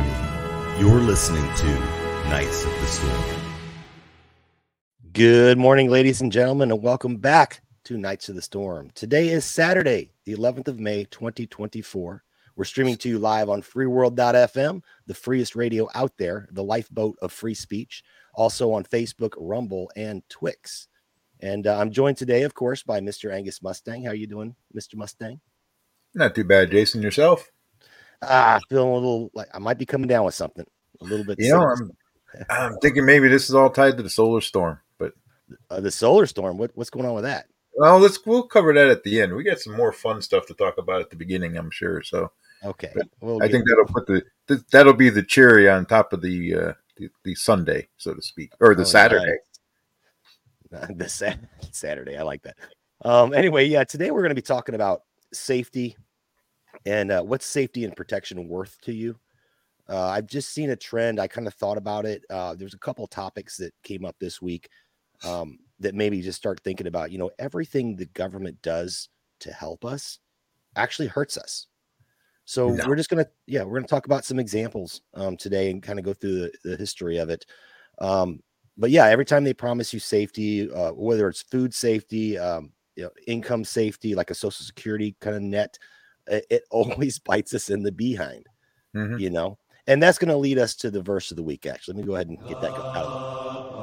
You're listening to Knights of the Storm. Good morning, ladies and gentlemen, and welcome back to Knights of the Storm. Today is Saturday, the 11th of May, 2024. We're streaming to you live on freeworld.fm, the freest radio out there, the lifeboat of free speech, also on Facebook, Rumble, and Twix. And I'm joined today, of course, by Mr. Angus Mustang. How are you doing, Mr. Mustang? Not too bad, Jason. Yourself? Feeling a little like I might be coming down with something. A little bit. I'm thinking maybe this is all tied to the solar storm, but the solar storm. What's going on with that? Well, we'll cover that at the end. We got some more fun stuff to talk about at the beginning, I'm sure. So okay, I think that'll be the cherry on top of the Sunday, so to speak, or the Saturday. Nice. The Saturday, I like that. Anyway, yeah, today we're going to be talking about safety and what's safety and protection worth to you. I've just seen a trend. I kind of thought about it. There's a couple of topics that came up this week that maybe just start thinking about, everything the government does to help us actually hurts us. So we're going to talk about some examples today and kind of go through the history of it. But yeah, every time they promise you safety, whether it's food safety, income safety, like a Social Security kind of net, it always bites us in the behind, and that's going to lead us to the verse of the week. Actually, let me go ahead and get that out of the way.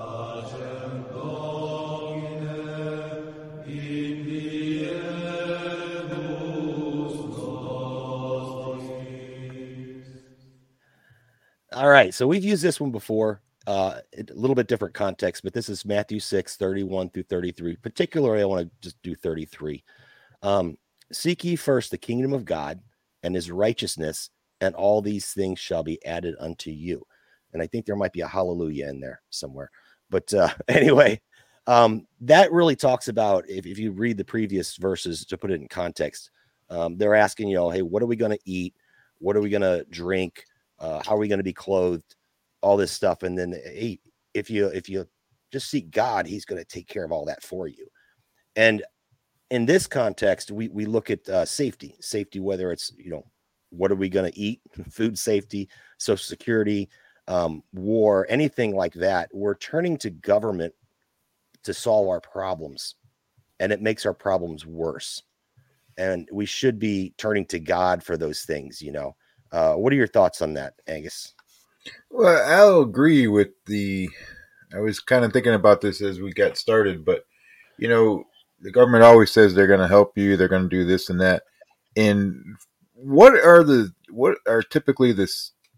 All right, so we've used this one before, a little bit different context, but this is Matthew 6:31 through 33. Particularly, I want to just do 33. Seek ye first the kingdom of God and his righteousness, and all these things shall be added unto you. And I think there might be a hallelujah in there somewhere. But anyway, that really talks about, if you read the previous verses to put it in context, they're asking, hey, what are we going to eat? What are we going to drink? How are we going to be clothed? All this stuff. And then, hey, if you just seek God, he's going to take care of all that for you. And in this context, we look at safety, whether it's, what are we going to eat, food safety, Social Security, war, anything like that. We're turning to government to solve our problems, and it makes our problems worse. And we should be turning to God for those things. What are your thoughts on that, Angus? Well, I'll agree with I was kind of thinking about this as we got started, but the government always says they're going to help you, they're going to do this and that. And what are typically the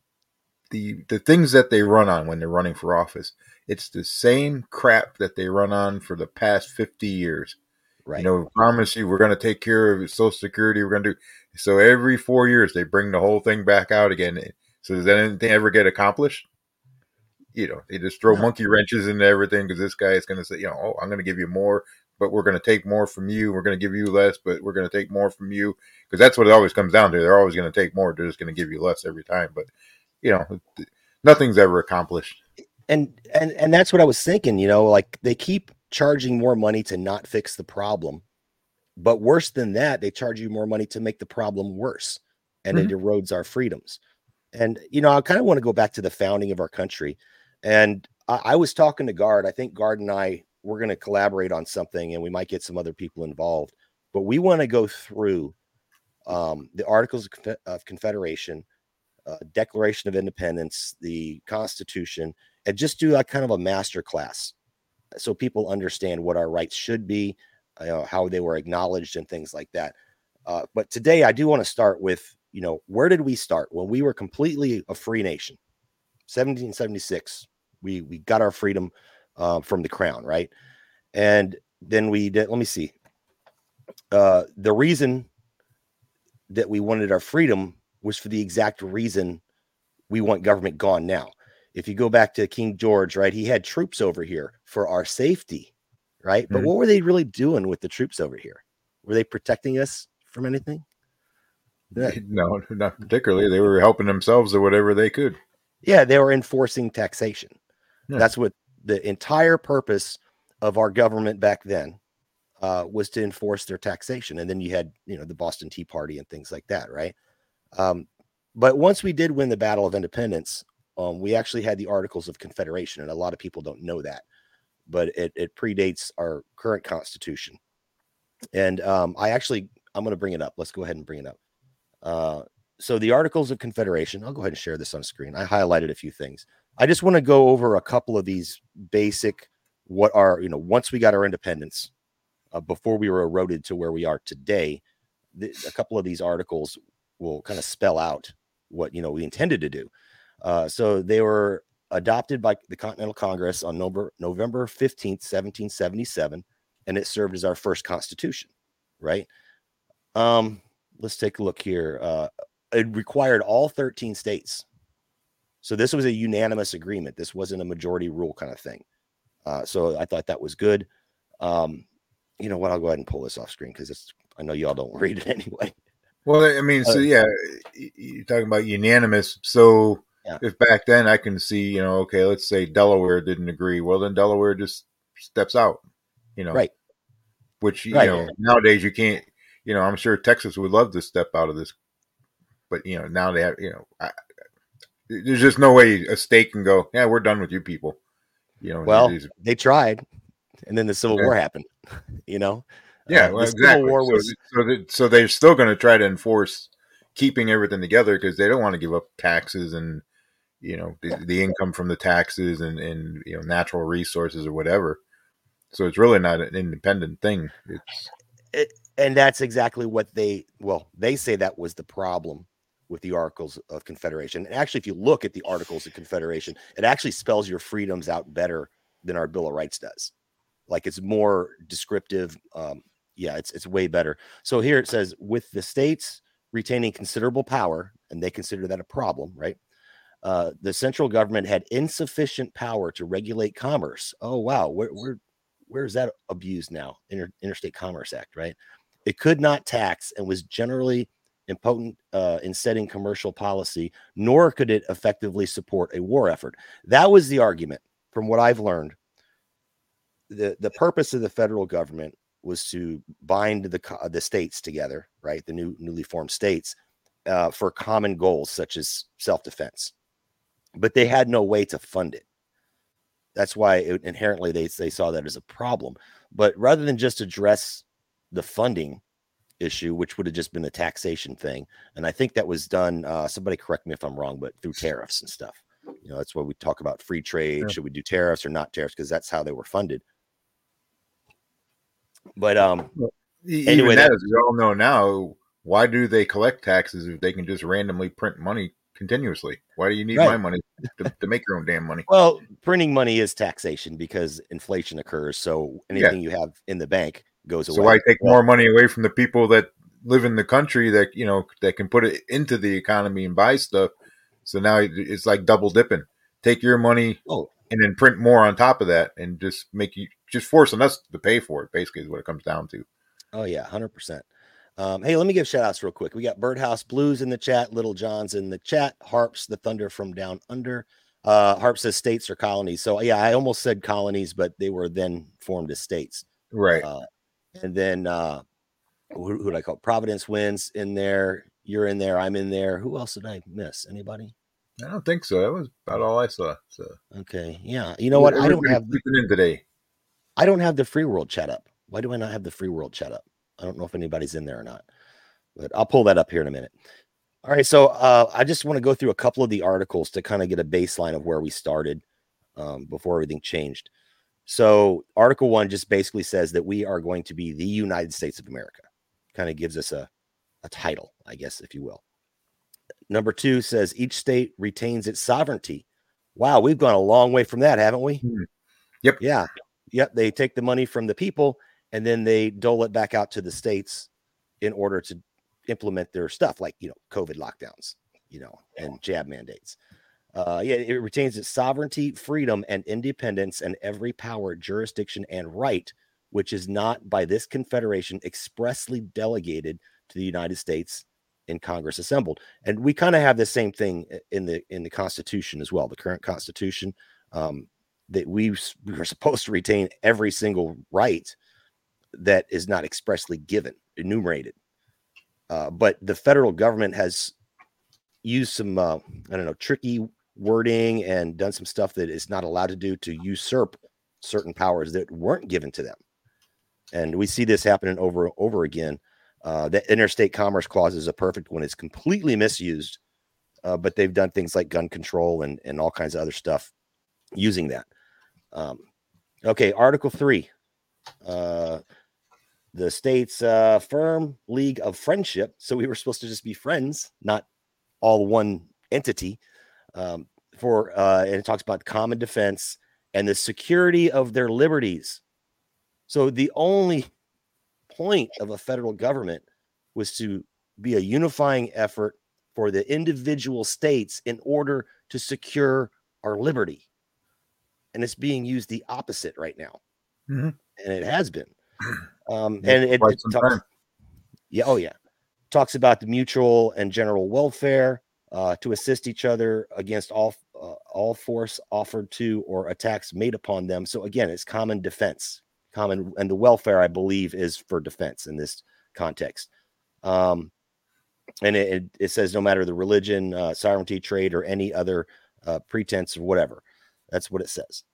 things that they run on when they're running for office? It's the same crap that they run on for the past 50 years. Right. Promise you we're going to take care of Social Security. We're going to do so every 4 years. They bring the whole thing back out again. So does anything ever get accomplished? They just throw monkey wrenches into everything because this guy is going to say, I'm going to give you more, but we're going to take more from you. We're going to give you less, but we're going to take more from you, because that's what it always comes down to. They're always going to take more. They're just going to give you less every time. But nothing's ever accomplished. And that's what I was thinking. Like they keep charging more money to not fix the problem, but worse than that, they charge you more money to make the problem worse, and it erodes our freedoms. And I kind of want to go back to the founding of our country. And I was talking to Guard. I think Guard and I, we're going to collaborate on something, and we might get some other people involved. But we want to go through the Articles of Confederation, Declaration of Independence, the Constitution, and just do like kind of a master class so people understand what our rights should be, how they were acknowledged and things like that. But today I do want to start with, where did we start? When we were completely a free nation, 1776, we got our freedom from the crown, right? And then we did, let me see. The reason that we wanted our freedom was for the exact reason we want government gone now. If you go back to King George, right, he had troops over here for our safety, right? But what were they really doing with the troops over here? Were they protecting us from anything? No, not particularly. They were helping themselves or whatever they could. Yeah, they were enforcing taxation. Yeah. That's what the entire purpose of our government back then was, to enforce their taxation. And then you had, the Boston Tea Party and things like that, right? But once we did win the Battle of Independence, we actually had the Articles of Confederation, and a lot of people don't know that, but it predates our current Constitution. And I'm going to bring it up. Let's go ahead and bring it up. So the Articles of Confederation, I'll go ahead and share this on screen. I highlighted a few things. I just want to go over a couple of these basic, once we got our independence, before we were eroded to where we are today, a couple of these articles will kind of spell out what, we intended to do. So they were adopted by the Continental Congress on November 15th, 1777, and it served as our first constitution, right? Let's take a look here. It required all 13 states. So this was a unanimous agreement. This wasn't a majority rule kind of thing. So I thought that was good. You know what? I'll go ahead and pull this off screen because I know y'all don't read it anyway. Well, I mean, so yeah, you're talking about unanimous. So if back then I can see, okay, let's say Delaware didn't agree. Well, then Delaware just steps out, right? Which, nowadays you can't, I'm sure Texas would love to step out of this, but, now they have, there's just no way a state can go, yeah, we're done with you people. Well, they tried, and then the Civil War happened, Yeah, well, exactly. War was... so they're still going to try to enforce keeping everything together because they don't want to give up taxes and, the income from the taxes and natural resources or whatever. So it's really not an independent thing. And that's exactly what they say that was the problem with the Articles of Confederation. And actually, if you look at the Articles of Confederation, it actually spells your freedoms out better than our Bill of Rights does. Like, it's more descriptive. It's way better. So here it says, with the states retaining considerable power, and they consider that a problem, right? The central government had insufficient power to regulate commerce. Oh, wow. Where is that abused now? Interstate Commerce Act, right? It could not tax and was generally impotent in setting commercial policy, nor could it effectively support a war effort. That was the argument. From what I've learned, the purpose of the federal government was to bind the states together, right? The newly formed states for common goals such as self-defense, but they had no way to fund it. That's why inherently they saw that as a problem. But rather than just address the funding issue, which would have just been the taxation thing, and I think that was done, somebody correct me if I'm wrong, but through tariffs and stuff. That's why we talk about free trade. Yeah. Should we do tariffs or not tariffs? Because that's how they were funded. But anyway, that, as we all know now, why do they collect taxes if they can just randomly print money continuously? Why do you need my money to make your own damn money? Well, printing money is taxation because inflation occurs. So anything you have in the bank goes away. So why take more money away from the people that live in the country that, that can put it into the economy and buy stuff? So now it's like double dipping. Take your money and then print more on top of that and just forcing us to pay for it, basically, is what it comes down to. Oh, yeah, 100%. Hey, let me give shout outs real quick. We got Birdhouse Blues in the chat, Little John's in the chat, Harps, the Thunder from Down Under. Harp says states or colonies. So, yeah, I almost said colonies, but they were then formed as states. Right. And then who did I call? Providence Wins in there. You're in there. I'm in there. Who else did I miss? Anybody? I don't think so. That was about all I saw. So okay, yeah. You know what? I don't have in today. I don't have the Free World chat up. Why do I not have the Free World chat up? I don't know if anybody's in there or not, but I'll pull that up here in a minute. All right, so I just want to go through a couple of the articles to kind of get a baseline of where we started before everything changed. So Article 1 just basically says that we are going to be the United States of America. Kind of gives us a title, I guess, if you will. Number 2 says each state retains its sovereignty. Wow, we've gone a long way from that, haven't we? Yep. Yeah. Yep. They take the money from the people and then they dole it back out to the states in order to implement their stuff, like, COVID lockdowns, and jab mandates. It retains its sovereignty, freedom, and independence, and every power, jurisdiction, and right, which is not by this confederation expressly delegated to the United States in Congress assembled. And we kind of have the same thing in the Constitution as well. The current Constitution, that we were supposed to retain every single right that is not expressly given, enumerated. But the federal government has used some, I don't know, tricky wording and done some stuff that is not allowed to do to usurp certain powers that weren't given to them. And we see this happening over and over again. The interstate commerce clause is a perfect one. It's completely misused, but they've done things like gun control and all kinds of other stuff using that. Okay, Article 3. The state's firm league of friendship. So we were supposed to just be friends, not all one entity. And it talks about common defense and the security of their liberties. So the only point of a federal government was to be a unifying effort for the individual states in order to secure our liberty. And it's being used the opposite right now. Mm-hmm. And it has been. And it talks, talks about the mutual and general welfare, to assist each other against all force offered to or attacks made upon them. So again, it's common defense, and the welfare, I believe, is for defense in this context. And it says no matter the religion, sovereignty, trade, or any other pretense or whatever. That's what it says.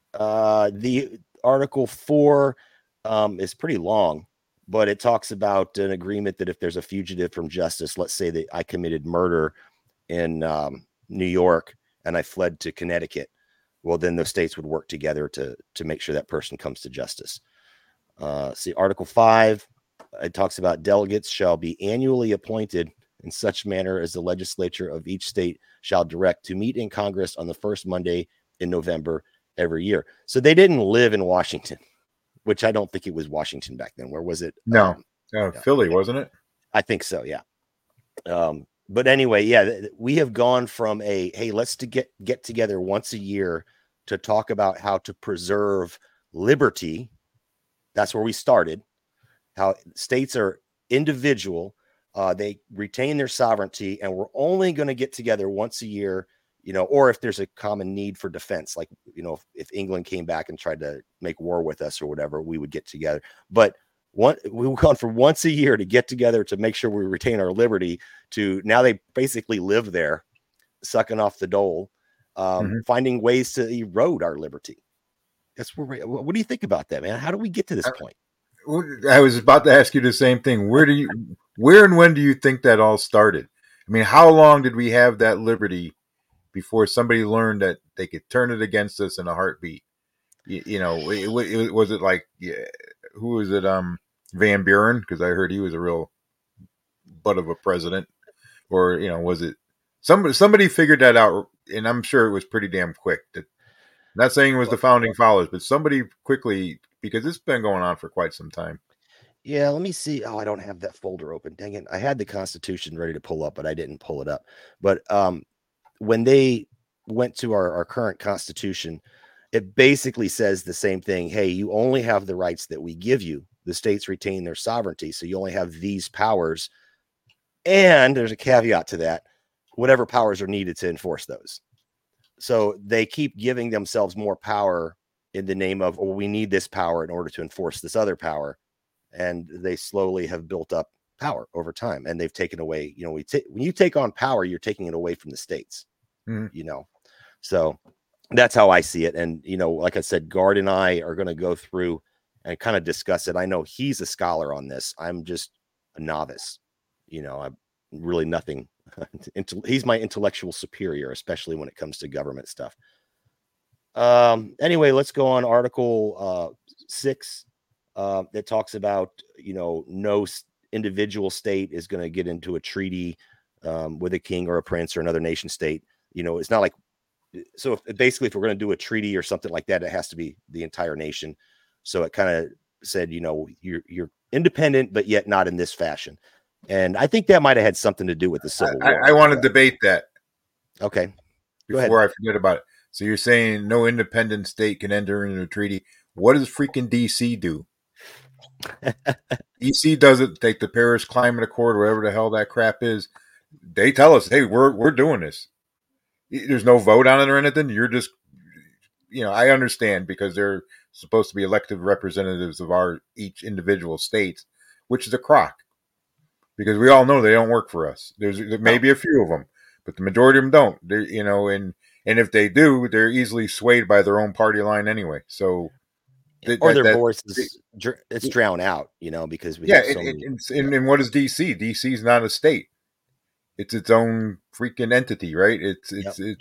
The Article 4 is pretty long, but it talks about an agreement that if there's a fugitive from justice, let's say that I committed murder in New York and I fled to Connecticut, well, then the states would work together to make sure that person comes to justice. See, Article 5, it talks about delegates shall be annually appointed in such manner as the legislature of each state shall direct to meet in Congress on the first Monday in November every year. So they didn't live in Washington, which I don't think it was Washington back then. Where was it? No, Philly, wasn't it? I think so. Yeah. But anyway, we have gone from hey, let's get together once a year to talk about how to preserve liberty. That's where we started. How states are individual. They retain their sovereignty, and we're only going to get together once a year, or if there's a common need for defense, like, if England came back and tried to make war with us or whatever, we would get together. But we've gone from once a year to get together to make sure we retain our liberty to now they basically live there, sucking off the dole, finding ways to erode our liberty. That's what do you think about that, man? How do we get to this point? I was about to ask you the same thing. Where and when do you think that all started? I mean, how long did we have that liberty before somebody learned that they could turn it against us in a heartbeat? Was it like, who was it? Van Buren, because I heard he was a real butt of a president, or was it somebody figured that out? And I'm sure it was pretty damn quick. Not saying it was the founding fathers, but somebody quickly, because it's been going on for quite some time. Yeah, let me see. Oh, I don't have that folder open. Dang it. I had the Constitution ready to pull up, but I didn't pull it up. But when they went to our current Constitution, it basically says the same thing. Hey, you only have the rights that we give you. The states retain their sovereignty. So you only have these powers. And there's a caveat to that. Whatever powers are needed to enforce those. So they keep giving themselves more power in the name of, we need this power in order to enforce this other power. And they slowly have built up power over time. And they've taken away, when you take on power, you're taking it away from the states, So that's how I see it. And, like I said, Gard and I are going to go through and kind of discuss it. I know he's a scholar on this. I'm just a novice. I'm really nothing. He's my intellectual superior, especially when it comes to government stuff. Anyway, let's go on Article 6 that talks about, no individual state is going to get into a treaty with a king or a prince or another nation state. It's not like, so if we're going to do a treaty or something like that, it has to be the entire nation. So it kind of said, you're independent, but yet not in this fashion. And I think that might have had something to do with the Civil War. I want to debate that. Okay. Before I forget about it. So you're saying no independent state can enter into a treaty. What does freaking DC do? DC doesn't take the Paris Climate Accord, whatever the hell that crap is. They tell us, hey, we're doing this. There's no vote on it or anything. You're just, I understand because they're supposed to be elected representatives of each individual states, which is a crock. Because we all know they don't work for us. There may be a few of them, but the majority of them don't. They, you know, and if they do, they're easily swayed by their own party line anyway. So, or their voices, it's drowned out, you know, because we have so many. And what is DC? DC is not a state; it's its own freaking entity, right? It's.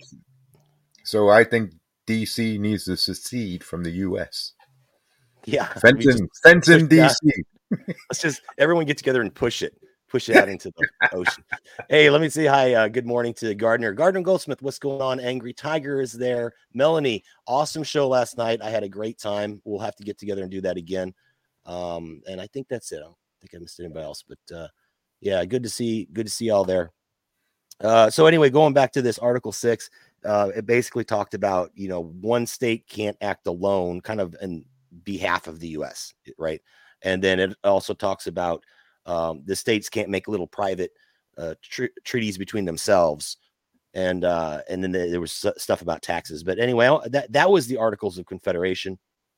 So I think DC needs to secede from the U.S. Yeah, fencing DC. Let's just everyone get together and push it out into the ocean. Hey, let me say hi. Good morning to Gardner Goldsmith. What's going on? Angry Tiger is there. Melanie, awesome show last night. I had a great time. We'll have to get together and do that again. And I think that's it. I don't think I missed anybody else, but yeah, good to see y'all there. So anyway, going back to this Article 6, it basically talked about, you know, one state can't act alone, kind of in behalf of the U.S., right? And then it also talks about the states can't make little private treaties between themselves, and then there was stuff about taxes. But anyway, that was the Articles of Confederation.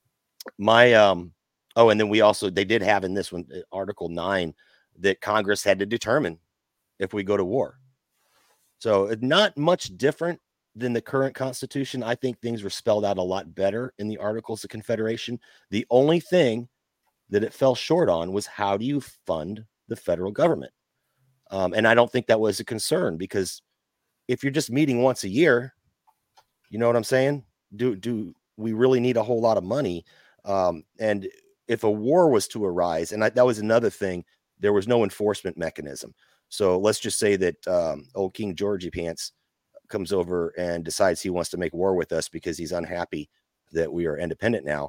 And then they did have in this one, Article 9, that Congress had to determine if we go to war. So not much different than the current Constitution. I think things were spelled out a lot better in the Articles of Confederation. The only thing that it fell short on was, how do you fund the federal government? And I don't think that was a concern, because if you're just meeting once a year, you know what I'm saying? Do we really need a whole lot of money? And if a war was to arise, and that was another thing, there was no enforcement mechanism. So let's just say that old King Georgie Pants comes over and decides he wants to make war with us because he's unhappy that we are independent now.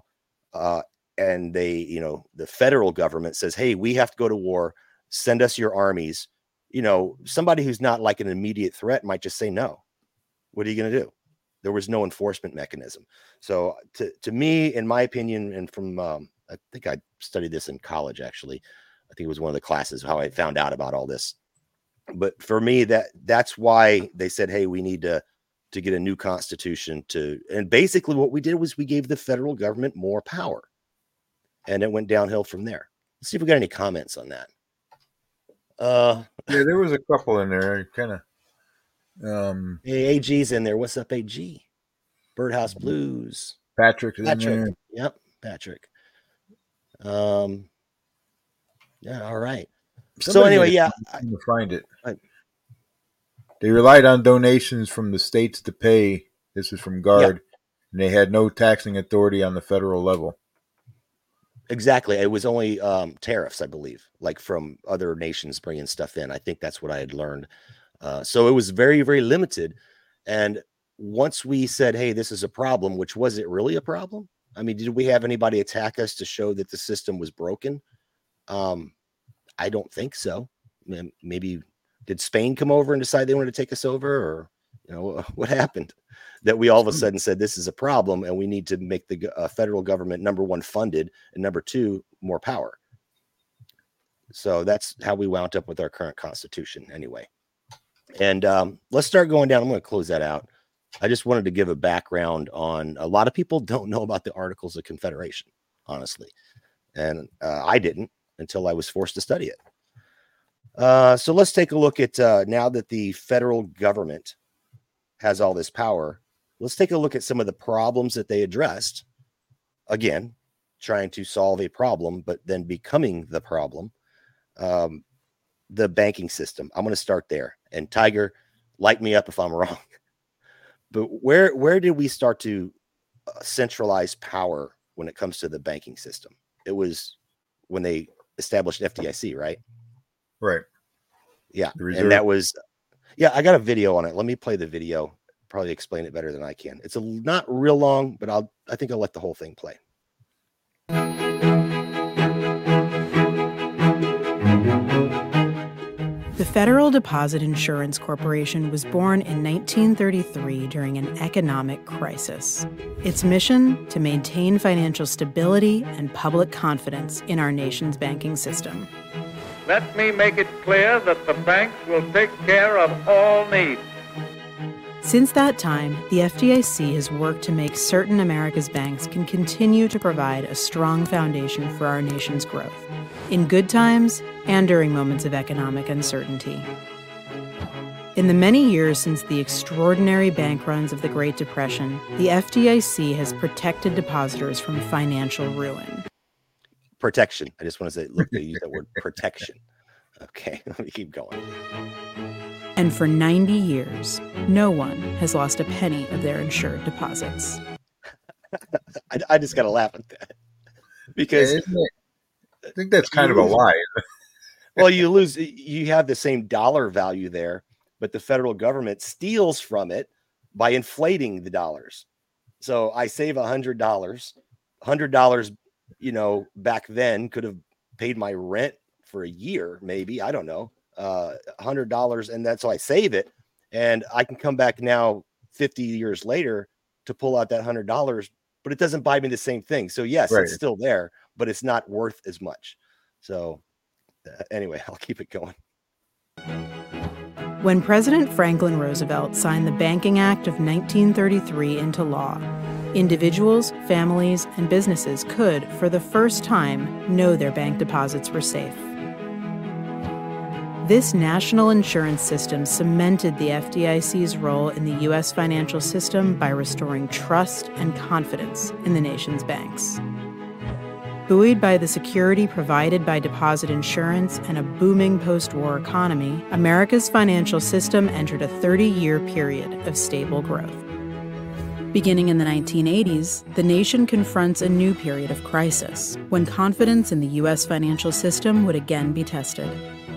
And they, you know, the federal government says, hey, we have to go to war. Send us your armies. You know, somebody who's not like an immediate threat might just say no. What are you going to do? There was no enforcement mechanism. So to me, in my opinion, and from, I think I studied this in college, actually. I think it was one of the classes, how I found out about all this. But for me, that's why they said, hey, we need to get a new constitution and basically what we did was we gave the federal government more power, and it went downhill from there. Let's see if we got any comments on that. Yeah, there was a couple in there, kind of. Hey, AG's in there. What's up, AG? Birdhouse Blues. Patrick is in there. Yep, Patrick. Yeah, all right. So anyway, yeah, to find it. They relied on donations from the states to pay. This is from GARD, and they had no taxing authority on the federal level. Exactly. It was only tariffs, I believe, like from other nations bringing stuff in. I think that's what I had learned. So it was very, very limited. And once we said, hey, this is a problem, which was it really a problem? I mean, did we have anybody attack us to show that the system was broken? I don't think so. Maybe did Spain come over and decide they wanted to take us over, or, you know, what happened that we all of a sudden said this is a problem and we need to make the federal government, number one, funded, and number two, more power. So that's how we wound up with our current constitution anyway. And let's start going down. I'm going to close that out. I just wanted to give a background on, a lot of people don't know about the Articles of Confederation, honestly. And I didn't until I was forced to study it. So let's take a look at, now that the federal government has all this power, let's take a look at some of the problems that they addressed. Again, trying to solve a problem, but then becoming the problem. The banking system. I'm going to start there. And Tiger, light me up if I'm wrong. But where did we start to centralize power when it comes to the banking system? It was when they established FDIC, right? Right. Yeah. And that was, I got a video on it. Let me play the video. Probably explain it better than I can. It's not real long, but I think I'll let the whole thing play. The Federal Deposit Insurance Corporation was born in 1933 during an economic crisis. Its mission: to maintain financial stability and public confidence in our nation's banking system. Let me make it clear that the banks will take care of all needs. Since that time, the FDIC has worked to make certain America's banks can continue to provide a strong foundation for our nation's growth, in good times and during moments of economic uncertainty. In the many years since the extraordinary bank runs of the Great Depression, the FDIC has protected depositors from financial ruin. Protection. I just want to say, look, they use that word protection. Okay, let me keep going. And for 90 years, no one has lost a penny of their insured deposits. I just got to laugh at that because I think that's kind of a lie. Well, you have the same dollar value there, but the federal government steals from it by inflating the dollars. So I save $100, back then could have paid my rent for a year, maybe, I don't know, $100. And that's so I save it. And I can come back now 50 years later to pull out that $100, but it doesn't buy me the same thing. So yes, Right. It's still there, but it's not worth as much. So anyway, I'll keep it going. When President Franklin Roosevelt signed the Banking Act of 1933 into law, individuals, families, and businesses could, for the first time, know their bank deposits were safe. This national insurance system cemented the FDIC's role in the U.S. financial system by restoring trust and confidence in the nation's banks. Buoyed by the security provided by deposit insurance and a booming post-war economy, America's financial system entered a 30-year period of stable growth. Beginning in the 1980s, the nation confronts a new period of crisis, when confidence in the U.S. financial system would again be tested.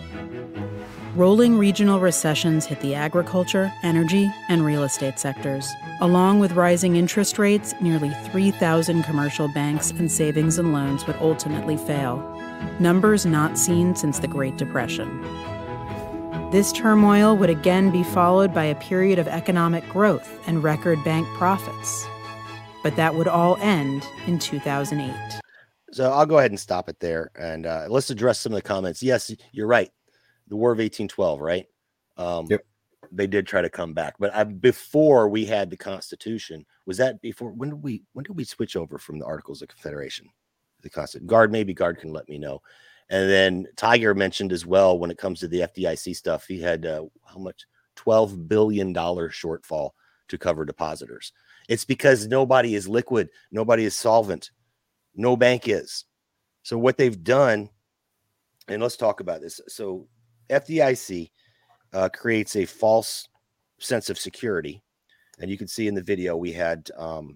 Rolling regional recessions hit the agriculture, energy, and real estate sectors. Along with rising interest rates, nearly 3,000 commercial banks and savings and loans would ultimately fail, numbers not seen since the Great Depression. This turmoil would again be followed by a period of economic growth and record bank profits. But that would all end in 2008. So I'll go ahead and stop it there. And let's address some of the comments. Yes, you're right. The War of 1812, right? Yep. They did try to come back, but before we had the Constitution, was that before? When did we switch over from the Articles of Confederation? The Constitution. Maybe Guard can let me know. And then Tiger mentioned as well, when it comes to the FDIC stuff, he had how much? $12 billion shortfall to cover depositors. It's because nobody is liquid, nobody is solvent, no bank is. So what they've done, and let's talk about this. So FDIC creates a false sense of security. And you can see in the video, we had,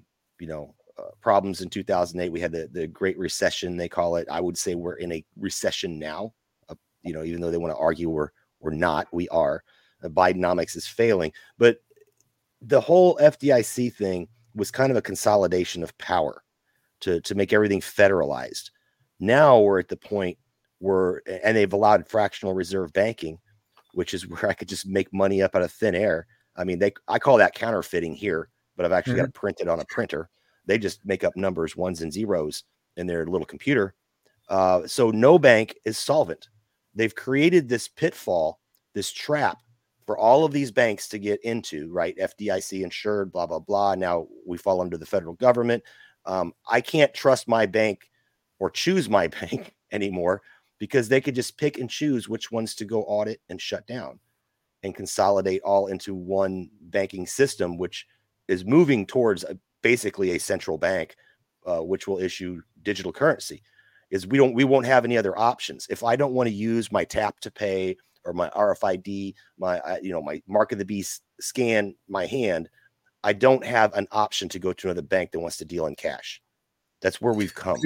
problems in 2008. We had the Great Recession, they call it. I would say we're in a recession now, even though they want to argue we're not, we are. Bidenomics is failing. But the whole FDIC thing was kind of a consolidation of power to make everything federalized. Now we're at the point and they've allowed fractional reserve banking, which is where I could just make money up out of thin air. I mean, I call that counterfeiting here, but I've actually got to print it on a printer. They just make up numbers, ones and zeros in their little computer. So no bank is solvent. They've created this pitfall, this trap for all of these banks to get into, right? FDIC insured, blah, blah, blah. Now we fall under the federal government. I can't trust my bank or choose my bank anymore, because they could just pick and choose which ones to go audit and shut down and consolidate all into one banking system, which is moving towards basically a central bank, which will issue digital currency. We won't have any other options. If I don't want to use my tap to pay or my RFID, my mark of the beast scan my hand, I don't have an option to go to another bank that wants to deal in cash. That's where we've come.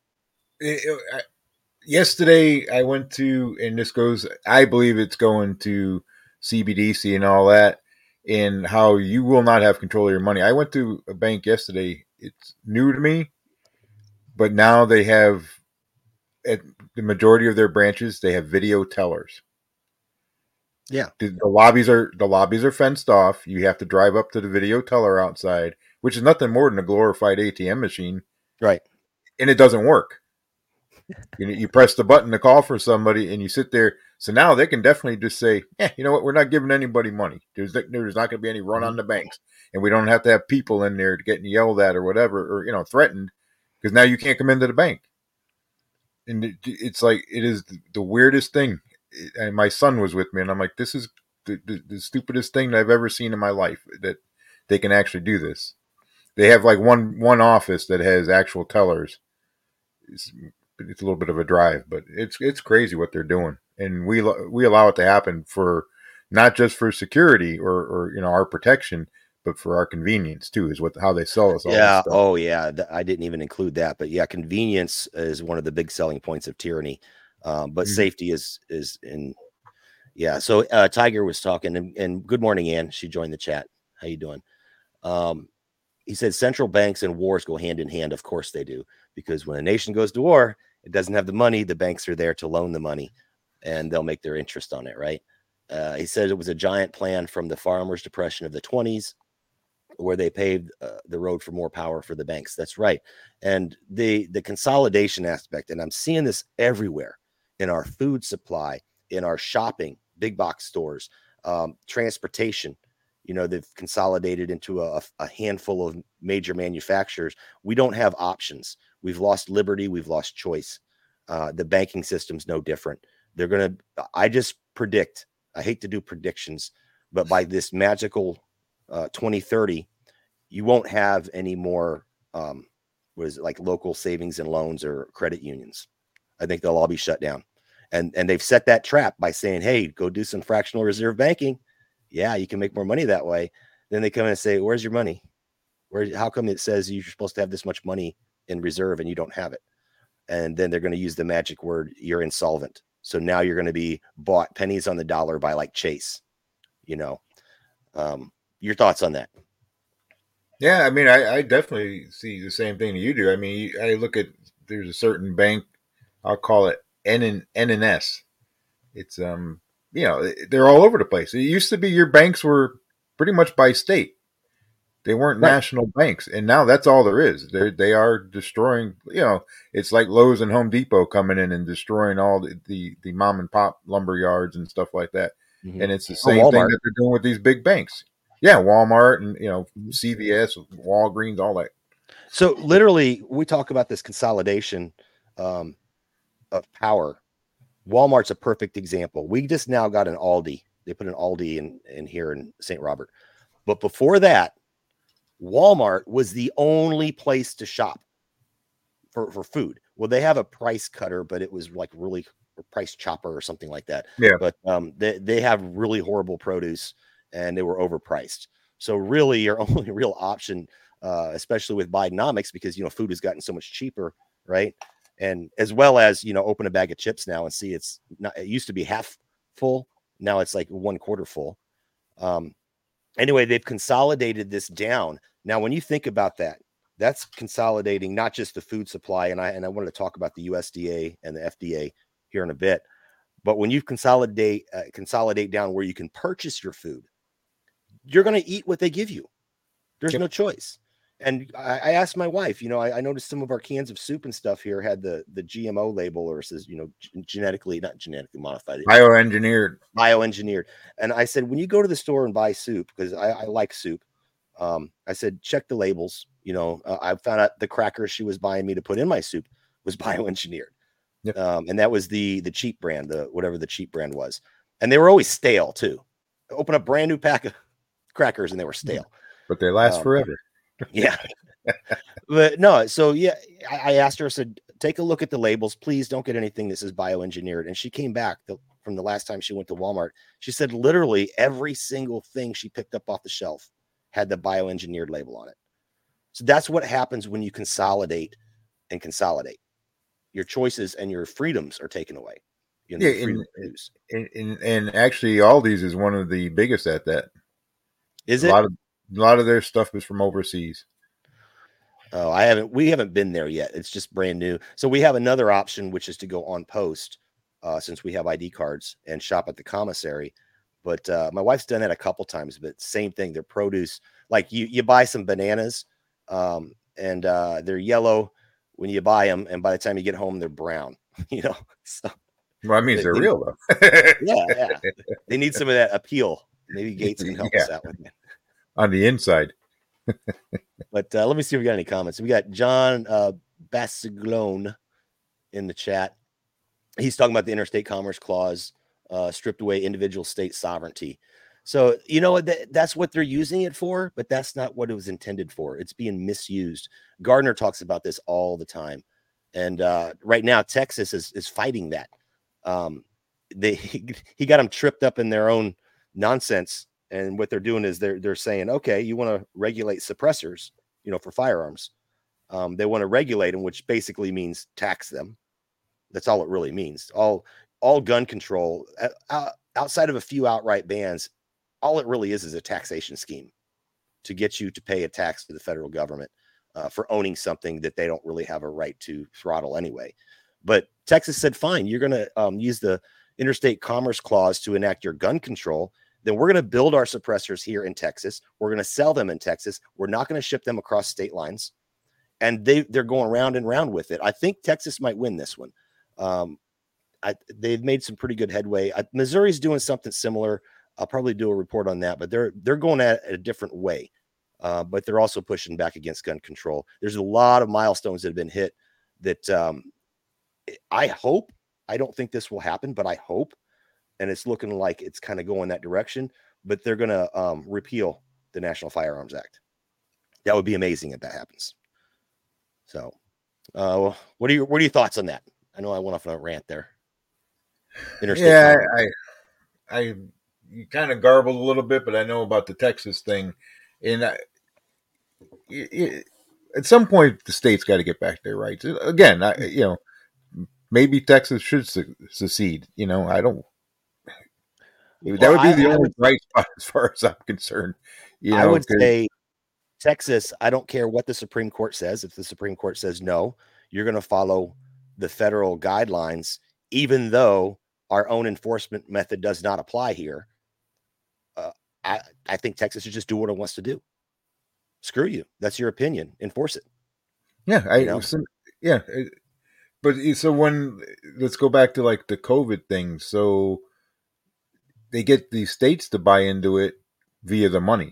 Yesterday, I went to, and I believe it's going to CBDC and all that, and how you will not have control of your money. I went to a bank yesterday. It's new to me, but now they have, at the majority of their branches, they have video tellers. Yeah. The lobbies are fenced off. You have to drive up to the video teller outside, which is nothing more than a glorified ATM machine. Right. And it doesn't work. You press the button to call for somebody, and you sit there. So now they can definitely just say, you know what? We're not giving anybody money. There's not going to be any run on the banks, and we don't have to have people in there getting yelled at or whatever, or threatened, because now you can't come into the bank. And it's like, it is the weirdest thing. And my son was with me, and I'm like, this is the stupidest thing that I've ever seen in my life that they can actually do this. They have like one office that has actual tellers. It's a little bit of a drive, but it's crazy what they're doing, and we allow it to happen for not just for security or our protection, but for our convenience too. Is how they sell us all this stuff. Oh yeah, I didn't even include that, but yeah, convenience is one of the big selling points of tyranny. But safety is in. Yeah. So Tiger was talking, and good morning, Ann. She joined the chat. How you doing? He said central banks and wars go hand in hand. Of course they do, because when a nation goes to war, it doesn't have the money. The banks are there to loan the money, and they'll make their interest on it, right? He said it was a giant plan from the farmers' depression of the 1920s, where they paved the road for more power for the banks. That's right. And the consolidation aspect, and I'm seeing this everywhere in our food supply, in our shopping, big box stores, transportation. They've consolidated into a handful of major manufacturers. We don't have options. We've lost liberty. We've lost choice. The banking system's no different. I just predict, I hate to do predictions, but by this magical 2030, you won't have any more, like local savings and loans or credit unions. I think they'll all be shut down. And they've set that trap by saying, hey, go do some fractional reserve banking. Yeah, you can make more money that way. Then they come in and say, where's your money? How come it says you're supposed to have this much money in reserve and you don't have it? And then they're going to use the magic word, you're insolvent. So now you're going to be bought pennies on the dollar by like Chase. Your thoughts on that? Yeah, I mean, I definitely see the same thing that you do. I mean, I look at, there's a certain bank, I'll call it NNS. It's, they're all over the place. It used to be your banks were pretty much by state. They weren't Right. national banks. And now that's all there is. They are destroying, it's like Lowe's and Home Depot coming in and destroying all the mom and pop lumber yards and stuff like that. Mm-hmm. And it's the same thing that they're doing with these big banks. Yeah, Walmart and CVS, Walgreens, all that. So literally, we talk about this consolidation of power. Walmart's a perfect example. We just now got an Aldi. They put an Aldi in here in St. Robert. But before that, Walmart was the only place to shop for food. Well, they have a price cutter, but it was like really a price chopper or something like that. Yeah. But they have really horrible produce, and they were overpriced. So really, your only real option, especially with Bidenomics, because food has gotten so much cheaper, right? And as well as open a bag of chips now and see it used to be half full, now it's like 1/4 full. Anyway, they've consolidated this down. Now, when you think about that, that's consolidating not just the food supply, and I wanted to talk about the USDA and the FDA here in a bit. But when you consolidate down where you can purchase your food, you're going to eat what they give you. There's no choice. And I asked my wife, I noticed some of our cans of soup and stuff here had the GMO label, or it says, not genetically modified. Bioengineered. And I said, when you go to the store and buy soup, because I like soup, I said, check the labels. I found out the crackers she was buying me to put in my soup was bioengineered. Yep. And that was the cheap brand, whatever the cheap brand was. And they were always stale too. Open a brand new pack of crackers and they were stale. But they last forever. Yeah. But no, so yeah, I asked her, I said, take a look at the labels. Please don't get anything that says bioengineered. And she came back from the last time she went to Walmart. She said literally every single thing she picked up off the shelf had the bioengineered label on it. So that's what happens when you consolidate. Your choices and your freedoms are taken away. And actually Aldi's is one of the biggest at that. Is it? A lot of their stuff is from overseas. Oh, we haven't been there yet. It's just brand new. So we have another option, which is to go on post, since we have ID cards, and shop at the commissary. But my wife's done that a couple times, but same thing. Their produce, like you buy some bananas, and they're yellow when you buy them, and by the time you get home, they're brown. So well, that means they're real though. yeah. They need some of that appeal. Maybe Gates can help us out with it. On the inside. But let me see if we got any comments. We got John Bassiglone in the chat. He's talking about the Interstate Commerce Clause. stripped away individual state sovereignty. So, that's what they're using it for, but that's not what it was intended for. It's being misused. Gardner talks about this all the time. And right now, Texas is fighting that. He got them tripped up in their own nonsense. And what they're doing is they're saying, okay, you want to regulate suppressors, for firearms. They want to regulate them, which basically means tax them. That's all it really means. All gun control, outside of a few outright bans, all it really is a taxation scheme to get you to pay a tax to the federal government for owning something that they don't really have a right to throttle anyway. But Texas said, fine, you're going to use the Interstate Commerce Clause to enact your gun control. Then we're going to build our suppressors here in Texas. We're going to sell them in Texas. We're not going to ship them across state lines. And they're going round and round with it. I think Texas might win this one. They've made some pretty good headway. Missouri's doing something similar. I'll probably do a report on that, but they're going at it a different way. But they're also pushing back against gun control. There's a lot of milestones that have been hit that I hope, I don't think this will happen, but I hope, and it's looking like it's kind of going that direction, but they're going to repeal the National Firearms Act. That would be amazing if that happens. So what are your thoughts on that? I know I went off on a rant there. Interstate I you kind of garbled a little bit, but I know about the Texas thing. And at some point, the state's got to get back their rights. Again, maybe Texas should secede. I don't. That would be the only bright spot as far as I'm concerned. I would say Texas, I don't care what the Supreme Court says. If the Supreme Court says no, you're going to follow the federal guidelines, even though our own enforcement method does not apply here. I think Texas should just do what it wants to do. Screw you. That's your opinion. Enforce it. Yeah. But so let's go back to like the COVID thing. So they get these states to buy into it via the money,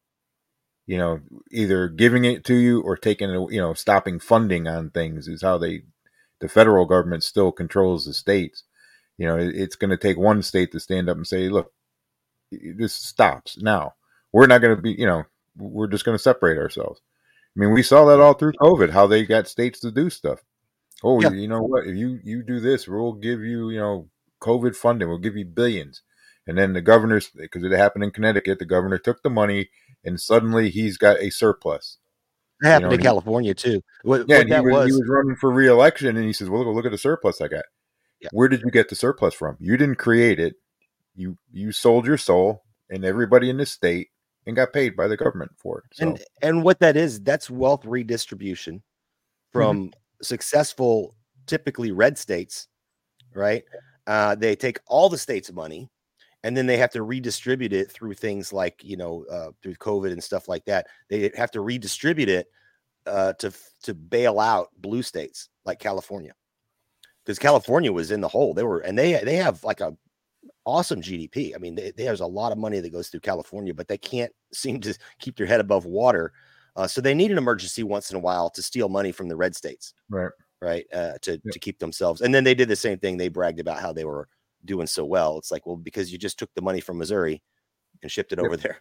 either giving it to you or taking it, stopping funding on things is how the federal government still controls the states. It's going to take one state to stand up and say, look, this stops now. We're not going to be, we're just going to separate ourselves. I mean, we saw that all through COVID, how they got states to do stuff. Oh, yeah. You know what? If you do this, we'll give you, COVID funding. We'll give you billions. And then the governors, because it happened in Connecticut, the governor took the money and suddenly he's got a surplus. It happened in California too. He was running for re-election and he says, well, look at the surplus I got. Yeah. Where did you get the surplus from? You didn't create it. You sold your soul and everybody in this state and got paid by the government for it. So. And what that is, that's wealth redistribution from successful, typically red states, right? They take all the state's money and then they have to redistribute it through things like, through COVID and stuff like that. They have to redistribute it to bail out blue states like California. Because California was in the hole. They have like a awesome GDP. I mean, there's a lot of money that goes through California, but they can't seem to keep their head above water. So they need an emergency once in a while to steal money from the red states, right? To keep themselves. And then they did the same thing. They bragged about how they were doing so well. It's like, well, because you just took the money from Missouri and shipped it over there.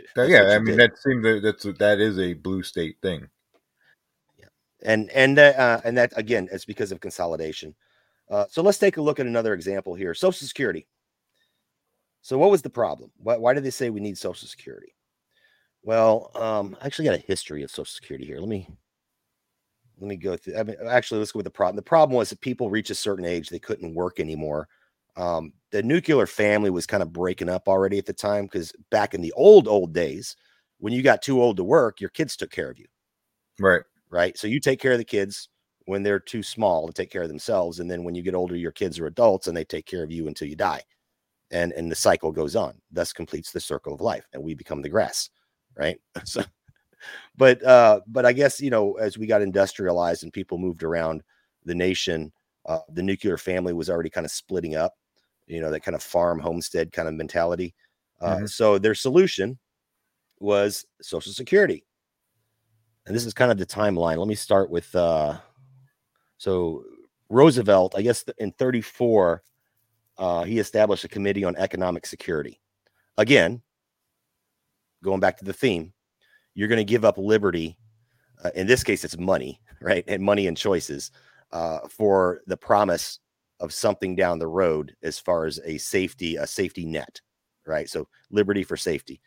That is a blue state thing. Yeah, and that again, it's because of consolidation. So let's take a look at another example here. Social Security. So what was the problem? Why did they say we need Social Security? Well, I actually got a history of Social Security here. Let me go through. Actually, let's go with the problem. The problem was that people reach a certain age, they couldn't work anymore. The nuclear family was kind of breaking up already at the time, because back in the old days, when you got too old to work, your kids took care of you. Right. So you take care of the kids when they're too small to take care of themselves. And then when you get older, your kids are adults and they take care of you until you die. And the cycle goes on. Thus completes the circle of life. And we become the grass. Right. So, but I guess, as we got industrialized and people moved around the nation, the nuclear family was already kind of splitting up, that kind of farm homestead kind of mentality. So their solution was Social Security. And this is kind of the timeline. Let me start with, so Roosevelt, I guess in 34, he established a committee on economic security. Again, going back to the theme, you're going to give up liberty. In this case, it's money, right? And money and choices for the promise of something down the road as far as a safety net, right? So liberty for safety.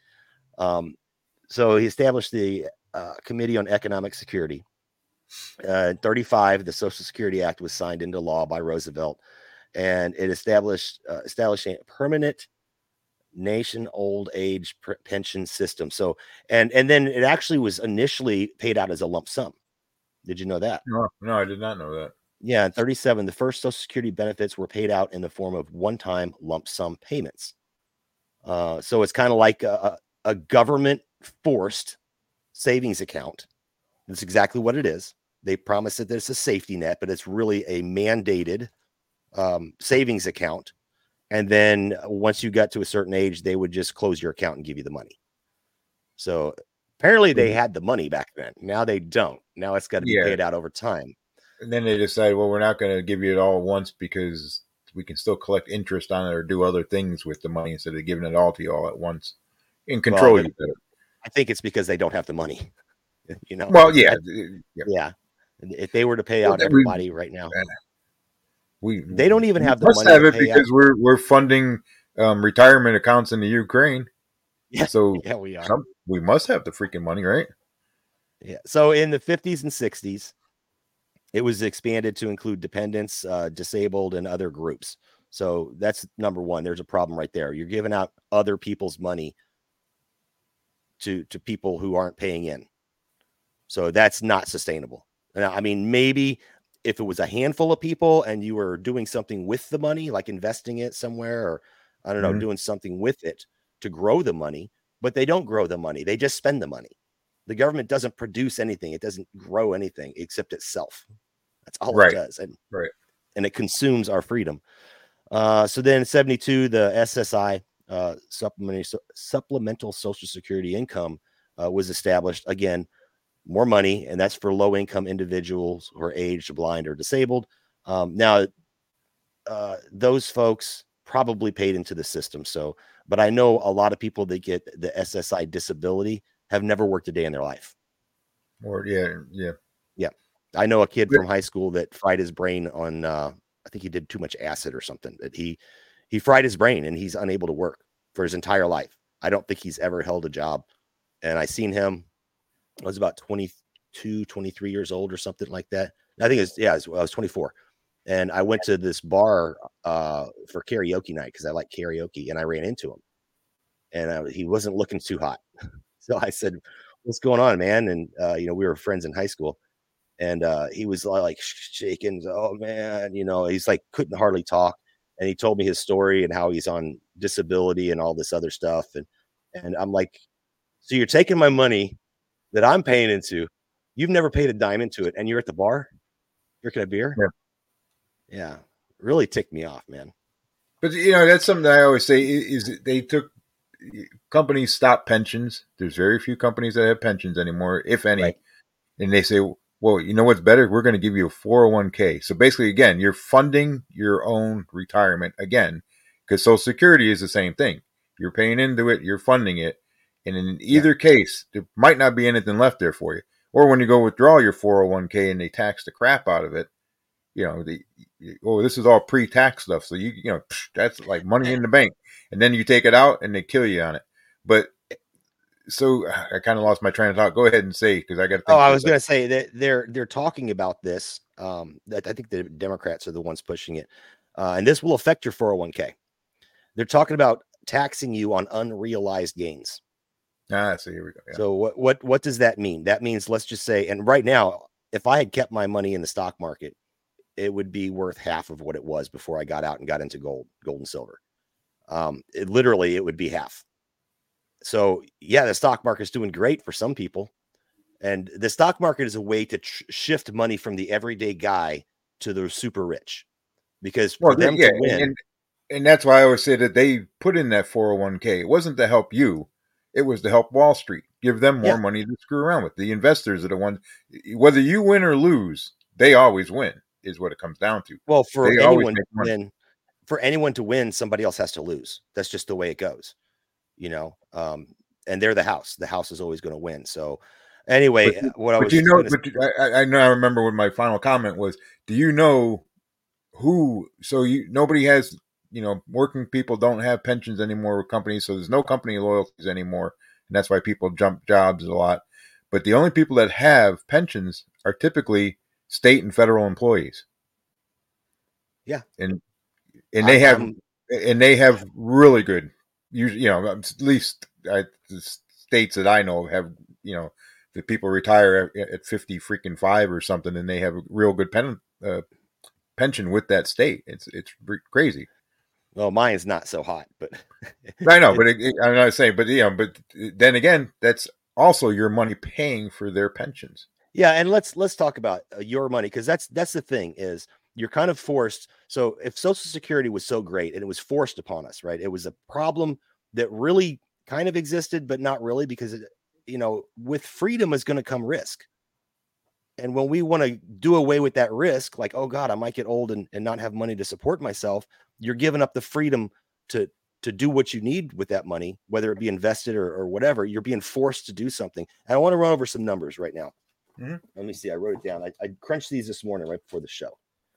So he established the Committee on Economic Security. In 1935, the Social Security Act was signed into law by Roosevelt, and it establishing a permanent nation old age pension system. So, and then it actually was initially paid out as a lump sum. Did you know that? No, I did not know that. Yeah, in 1937, the first Social Security benefits were paid out in the form of one-time lump sum payments. So it's kind of like a government-forced savings account. That's exactly what it is. They promise that it's a safety net, but it's really a mandated savings account. And then once you got to a certain age, they would just close your account and give you the money. So apparently they had the money back then. Now they don't. Now it's got to be paid out over time. And then they decided, well, we're not going to give you it all at once because we can still collect interest on it or do other things with the money instead of giving it all to you all at once and control you better. I think it's because they don't have the money. You know? Well, yeah. If they were to pay out everybody right now, they don't even have the money. Must have it because we're funding retirement accounts in the Ukraine. Yeah. So we are. We must have the freaking money, right? Yeah. So in the 50s and 60s, it was expanded to include dependents, disabled, and other groups. So that's number one. There's a problem right there. You're giving out other people's money to people who aren't paying in. So that's not sustainable. Now, I mean, maybe if it was a handful of people and you were doing something with the money, like investing it somewhere, or I don't know, doing something with it to grow the money, but they don't grow the money. They just spend the money. The government doesn't produce anything. It doesn't grow anything except itself. That's all it does. And it consumes our freedom. So then in 1972, the SSI, Supplemental Social Security Income, was established. Again, more money, and that's for low-income individuals who are aged, blind, or disabled. Now, those folks probably paid into the system. So, but I know a lot of people that get the SSI disability have never worked a day in their life. Or yeah. I know a kid from high school that fried his brain on. I think he did too much acid or something. That he fried his brain and he's unable to work for his entire life. I don't think he's ever held a job. And I seen him. I was about 22, 23 years old or something like that. I think I was 24. And I went to this bar for karaoke night because I like karaoke, and I ran into him. And he wasn't looking too hot. So I said, "What's going on, man?" And, we were friends in high school. And he was like shaking. Oh, man, he's like couldn't hardly talk. And he told me his story and how he's on disability and all this other stuff. And I'm like, so you're taking my money that I'm paying into. You've never paid a dime into it, and you're at the bar drinking a beer. Yeah, really ticked me off, man. But that's something that I always say is they took companies stop pensions. There's very few companies that have pensions anymore, if any. Right. And they say, well, you know what's better? We're going to give you a 401k. So basically, again, you're funding your own retirement again, because Social Security is the same thing. You're paying into it, you're funding it. And in either case, there might not be anything left there for you. Or when you go withdraw your 401k and they tax the crap out of it, this is all pre-tax stuff. So that's like money in the bank. And then you take it out and they kill you on it. But so I kind of lost my train of thought. Go ahead and say, because I got to think. I was going to say that they're talking about this. That I think the Democrats are the ones pushing it. And this will affect your 401k. They're talking about taxing you on unrealized gains. So here we go. Yeah. So what does that mean? That means, let's just say, and right now, if I had kept my money in the stock market, it would be worth half of what it was before I got out and got into gold and silver. It would be half. So yeah, the stock market is doing great for some people, and the stock market is a way to shift money from the everyday guy to the super rich, because for them to win. And that's why I always say that they put in that 401k. It wasn't to help you. It was to help Wall Street, give them more money to screw around with. The investors are the ones, whether you win or lose, they always win, is what it comes down to. Well, for anyone for anyone to win, somebody else has to lose. That's just the way it goes, and they're the house. The house is always going to win. So anyway, I know, I remember what my final comment was. Do you know who? So nobody has, working people don't have pensions anymore with companies. So there's no company loyalties anymore. And that's why people jump jobs a lot. But the only people that have pensions are typically state and federal employees. Yeah. And they have really good, at least the states that I know have, the people retire at 50 freaking 5 or something, and they have a real good pension with that state. It's crazy. Well, mine's not so hot, but I know, but I'm not saying, but but then again, that's also your money paying for their pensions. Yeah, and let's talk about your money, because that's the thing is you're kind of forced. So if Social Security was so great and it was forced upon us, right? It was a problem that really kind of existed, but not really, because with freedom is going to come risk. And when we want to do away with that risk, like, oh God, I might get old and not have money to support myself, you're giving up the freedom to do what you need with that money, whether it be invested or whatever. You're being forced to do something. And I want to run over some numbers right now. Mm-hmm. Let me see. I wrote it down. I crunched these this morning right before the show.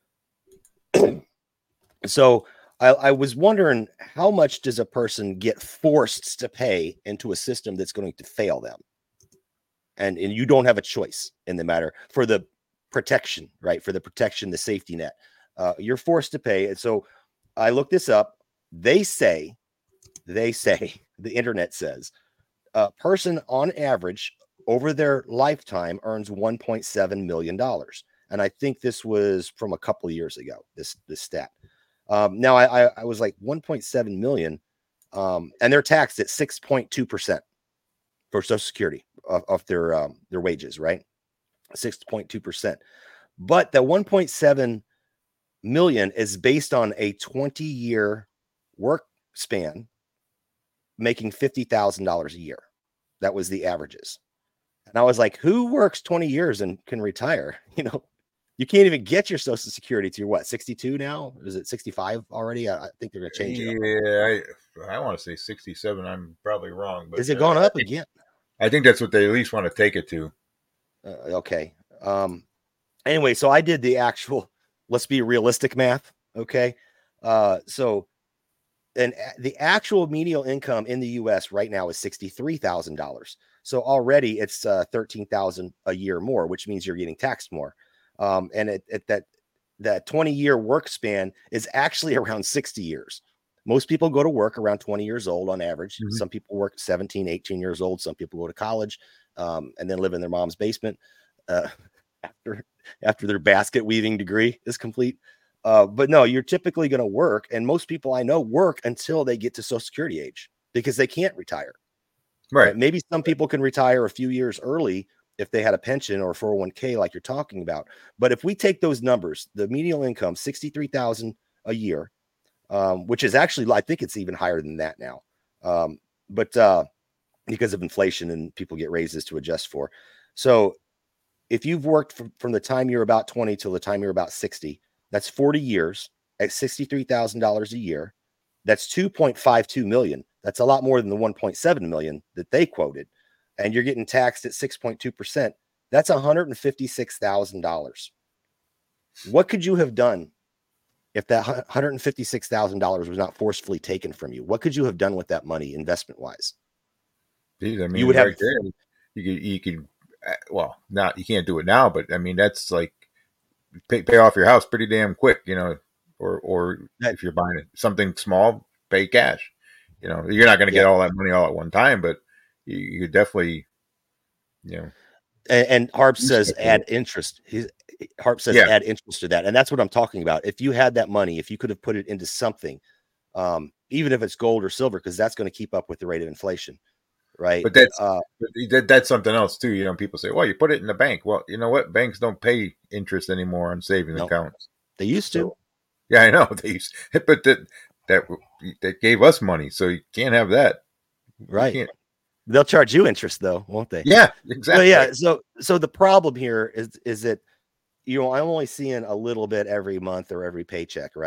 So I was wondering, how much does a person get forced to pay into a system that's going to fail them? And you don't have a choice in the matter for the protection, right? For the protection, the safety net. You're forced to pay. And so I looked this up. They say, the internet says, a person on average over their lifetime earns $1.7 million. And I think this was from a couple of years ago, this stat. Now I was like 1.7 million, and they're taxed at 6.2% for Social Security of their wages, right? 6.2%. But that 1.7 million is based on a 20-year work span, making $50,000 a year. That was the averages. And I was like, who works 20 years and can retire? You can't even get your Social Security to your 62 now? Is it 65 already? I think they're going to change it. Yeah, I want to say 67. I'm probably wrong. But is it going up again? I think that's what they at least want to take it to. Okay. Anyway, so I did the actual, let's be realistic math. Okay. So the actual median income in the U.S. right now is $63,000. So already it's $13,000 a year more, which means you're getting taxed more. And at that 20-year work span is actually around 60 years. Most people go to work around 20 years old on average. Mm-hmm. Some people work 17, 18 years old. Some people go to college and then live in their mom's basement after their basket weaving degree is complete. But no, you're typically going to work. And most people I know work until they get to Social Security age because they can't retire. Right. Maybe some people can retire a few years early if they had a pension or 401k like you're talking about. But if we take those numbers, the median income, $63,000 a year, which is actually, I think it's even higher than that now. But because of inflation and people get raises to adjust for. So if you've worked from the time you're about 20 till the time you're about 60, that's 40 years at $63,000 a year. That's $2.52 million. That's a lot more than the 1.7 million that they quoted. And you're getting taxed at 6.2%. That's $156,000. What could you have done if that $156,000 was not forcefully taken from you? What could you have done with that money investment wise? Dude, I mean, you would have there, you could well, not, you can't do it now, but I mean, that's like pay off your house pretty damn quick, or if you're buying something small, pay cash. You're not going to get all that money all at one time, but you could definitely, And Harp says add interest. Harp says add interest to that. And that's what I'm talking about. If you had that money, if you could have put it into something, even if it's gold or silver, because that's going to keep up with the rate of inflation. Right. But that's something else too. People say, well, you put it in the bank. Well, you know what? Banks don't pay interest anymore on savings accounts. They used to. So, yeah, I know. They used, but that gave us money. So you can't have that. Right. They'll charge you interest though, won't they? Yeah, exactly. So the problem here is that, I'm only seeing a little bit every month or every paycheck. Right.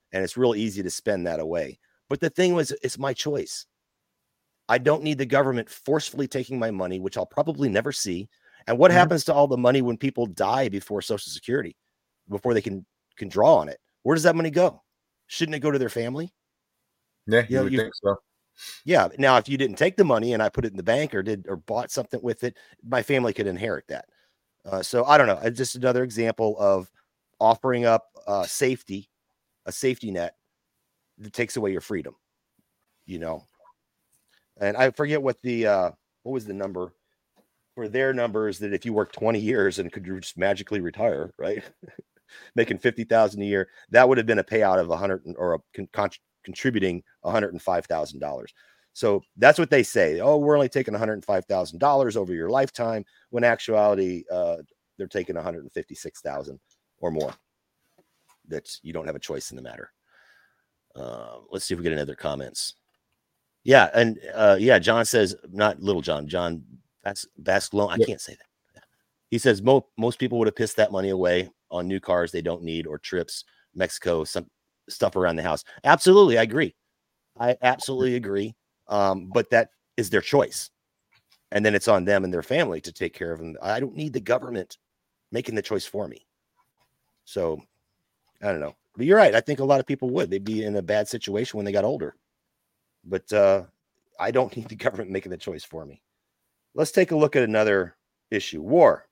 and it's real easy to spend that away. But the thing was, it's my choice. I don't need the government forcefully taking my money, which I'll probably never see. And what happens to all the money when people die before Social Security, before they can draw on it? Where does that money go? Shouldn't it go to their family? Yeah, you would think so. Yeah. Now, if you didn't take the money and I put it in the bank or bought something with it, my family could inherit that. So I don't know. It's just another example of offering up a safety net that takes away your freedom, you know. And I forget what was the number for their numbers, that if you work 20 years and could just magically retire, right? Making $50,000 a year, that would have been a payout of contributing $105,000. So that's what they say. Oh, we're only taking $105,000 over your lifetime, when actuality, they're taking $156,000 or more. That you don't have a choice in the matter. Let's see if we get any other comments. Yeah, and John says, not Little John, John Vascalone. I can't say that. He says most people would have pissed that money away on new cars they don't need, or trips, Mexico, some stuff around the house. Absolutely, I agree. I absolutely agree. But that is their choice, and then it's on them and their family to take care of them. I don't need the government making the choice for me. So I don't know, but you're right. I think a lot of people they'd be in a bad situation when they got older. But I don't need the government making the choice for me. Let's take a look at another issue. War.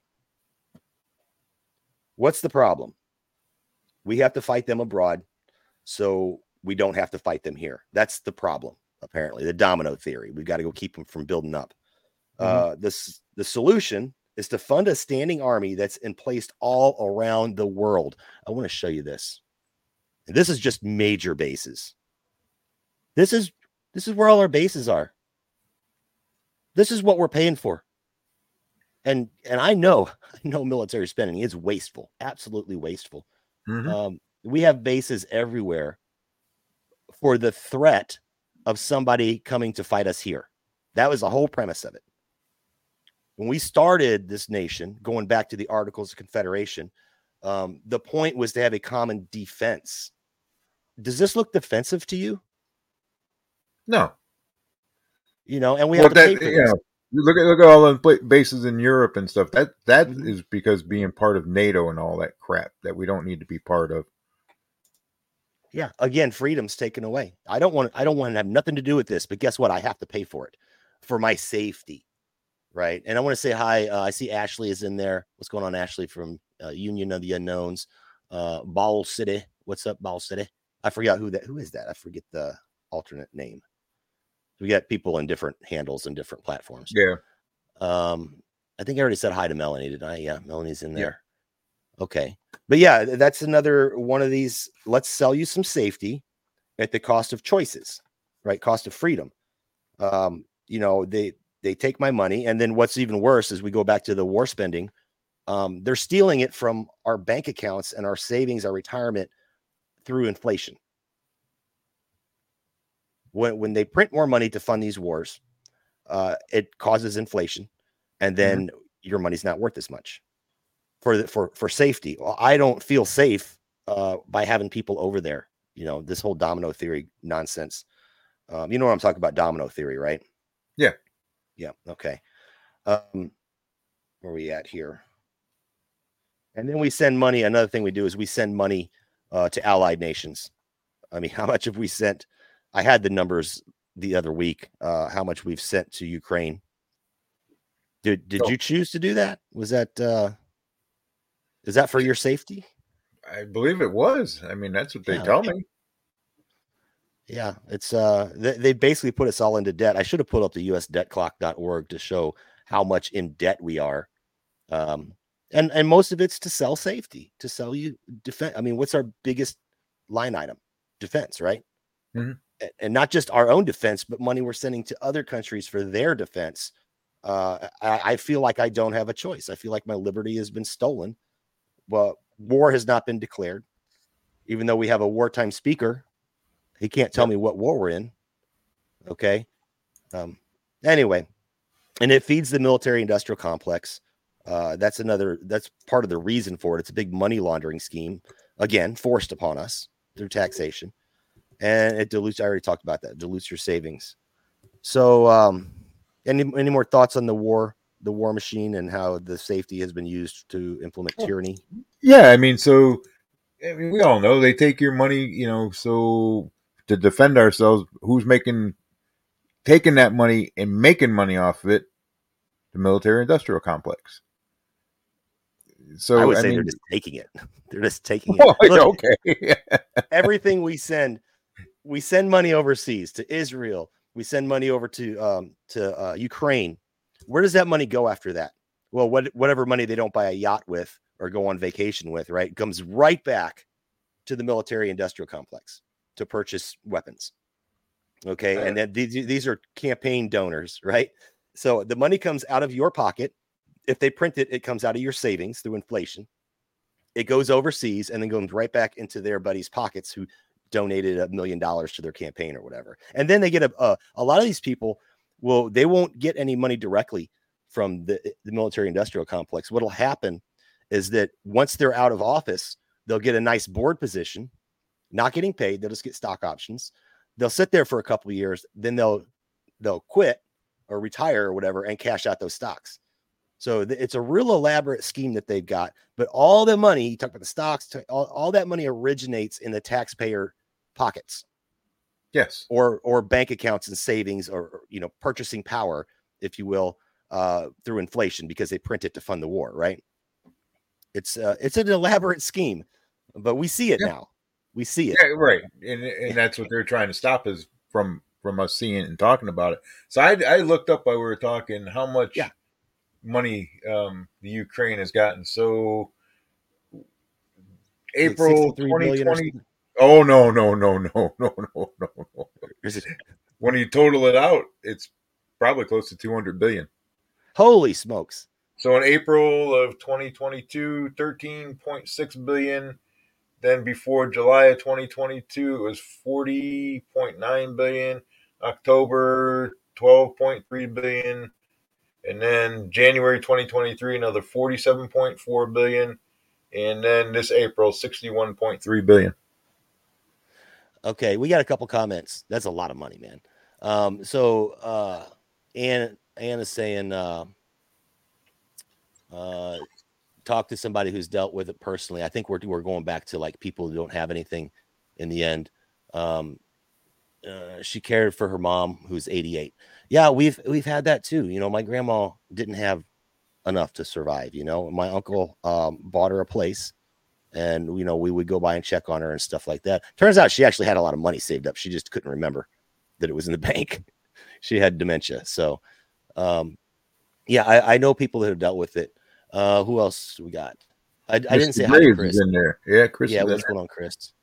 What's the problem? We have to fight them abroad, so we don't have to fight them here. That's the problem, apparently. The domino theory. We've got to go keep them from building up. The solution is to fund a standing army that's in place all around the world. I want to show you this. And this is just major bases. This is where all our bases are. This is what we're paying for. And I know military spending is wasteful, absolutely wasteful. We have bases everywhere for the threat of somebody coming to fight us here. That was the whole premise of it. When we started this nation, going back to the Articles of Confederation, the point was to have a common defense. Does this look defensive to you? No. You know, and we have to pay for this. Look at all the bases in Europe and stuff. That is because being part of NATO and all that crap that we don't need to be part of. Yeah, again, freedom's taken away. I don't want to have nothing to do with this, but guess what? I have to pay for it for my safety, right? And I want to say hi. I see Ashley is in there. What's going on, Ashley, from Union of the Unknowns, Ball City. What's up, Ball City? I forgot who is that. I forget the alternate name. We got people in different handles and different platforms. Yeah. I think I already said hi to Melanie, didn't I? Yeah, Melanie's in there. Yeah. Okay. But yeah, that's another one of these. Let's sell you some safety at the cost of choices, right? Cost of freedom. You know, they take my money. And then what's even worse is we go back to the war spending. They're stealing it from our bank accounts and our savings, our retirement, through inflation. When they print more money to fund these wars, it causes inflation, and then your money's not worth as much for safety. Well, I don't feel safe by having people over there. You know, this whole domino theory nonsense. You know what I'm talking about? Domino theory, right? Yeah. Yeah. Okay. Where are we at here? And then we send money. Another thing we do is we send money to allied nations. I mean, how much have we sent? I had the numbers the other week, how much we've sent to Ukraine. Did you choose to do that? Was that, is that for your safety? I believe it was. I mean, that's what they tell me. Yeah, it's, they basically put us all into debt. I should have pulled up the usdebtclock.org to show how much in debt we are. And most of it's to sell safety, to sell you defense. I mean, what's our biggest line item? Defense, right? And not just our own defense, but money we're sending to other countries for their defense. I feel like I don't have a choice. I feel like my liberty has been stolen. Well, war has not been declared, even though we have a wartime speaker. He can't tell me what war we're in. Okay. Anyway, and it feeds the military industrial complex. That's part of the reason for it. It's a big money laundering scheme, again, forced upon us. through taxation, and it dilutes. I already talked about that. Dilutes your savings. So, any more thoughts on the war machine and how the safety has been used to implement tyranny? Yeah, I mean, we all know they take your money, so to defend ourselves, who's taking that money and making money off of it? The military-industrial complex. So I would say they're just taking it. They're just taking it. Look, okay. Everything we send money overseas to Israel. We send money over to Ukraine. Where does that money go after that? Well, whatever money they don't buy a yacht with or go on vacation with, right, comes right back to the military-industrial complex to purchase weapons. Okay, and then these are campaign donors, right? So the money comes out of your pocket. If they print it, it comes out of your savings through inflation. It goes overseas and then goes right back into their buddies' pockets who donated $1 million to their campaign or whatever. And then they get a lot of these people they won't get any money directly from the military-industrial complex. What'll happen is that once they're out of office, they'll get a nice board position, not getting paid. They'll just get stock options. They'll sit there for a couple of years. Then they'll quit or retire or whatever and cash out those stocks. So it's a real elaborate scheme that they've got. But all the money, you talk about the stocks, all that money originates in the taxpayer pockets. Yes. Or bank accounts and savings, or purchasing power, if you will, through inflation, because they print it to fund the war, right? It's an elaborate scheme, but we see it now. We see it. Yeah, right. And that's what they're trying to stop us from us seeing it and talking about it. So I looked up while we were talking how much money the Ukraine has gotten. So April 2020. Oh, no. When you total it out, it's probably close to 200 billion. Holy smokes. So in April of 2022, 13.6 billion. Then before July of 2022, it was 40.9 billion. October, 12.3 billion. And then January 2023, another 47.4 billion. And then this April, 61.3 billion. Okay, we got a couple comments. That's a lot of money, man. Ann is saying, talk to somebody who's dealt with it personally. I think we're going back to like people who don't have anything in the end. She cared for her mom, who's 88. Yeah, we've had that too. My grandma didn't have enough to survive. My uncle bought her a place, and we would go by and check on her and stuff like that. Turns out she actually had a lot of money saved up. She just couldn't remember that it was in the bank. She had dementia. So, I know people that have dealt with it. Who else we got? I didn't say hi to Chris. In there. Yeah, Chris. Yeah, what's going on, Chris?